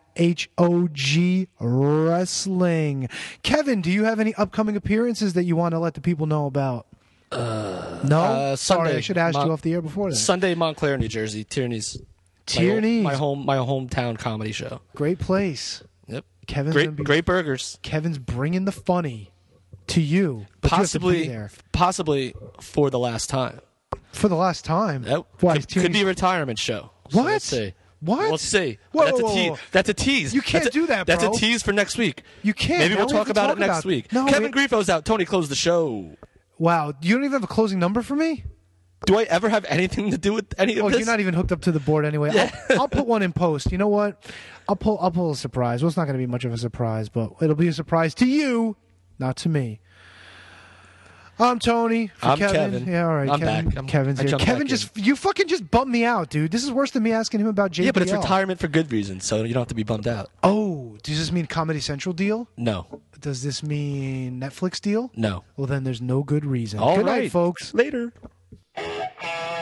HOG Wrestling. Kevin, do you have any upcoming appearances that you want to let the people know about? No? Sorry, Sunday, I should have asked you off the air before that. Sunday, Montclair, New Jersey, Tierney's. Tierney's. My hometown comedy show. Great place. Yep. Kevin's gonna be, great burgers. Kevin's bringing the funny to you. But you have to be there. Possibly for the last time. For the last time? Yep. Why, Could be a retirement show. So What? Let's see. What? We'll see. Whoa, That's whoa, a whoa, tease. whoa. That's a tease. You can't do that, That's bro. a tease for next week. You can't. Maybe Now we'll we have talk to about talk it next about it. week. No, Kevin Griefo's out. Tony, close the show. Wow. You don't even have a closing number for me? Do I ever have anything to do with any of Well, this? you're not even hooked up to the board anyway. Yeah. I'll put one in post. You know what? I'll pull a surprise. Well, it's not going to be much of a surprise, but it'll be a surprise to you, not to me. I'm Tony. For I'm Kevin. Yeah, all right. I'm Kevin. back. Kevin's I here. jumped Kevin back you fucking just bummed me out, dude. This is worse than me asking him about JBL. Yeah, but it's retirement for good reasons, so you don't have to be bummed out. Oh, does this mean Comedy Central deal? No. Does this mean Netflix deal? No. Well, then there's no good reason. All Good right, night, folks. Later.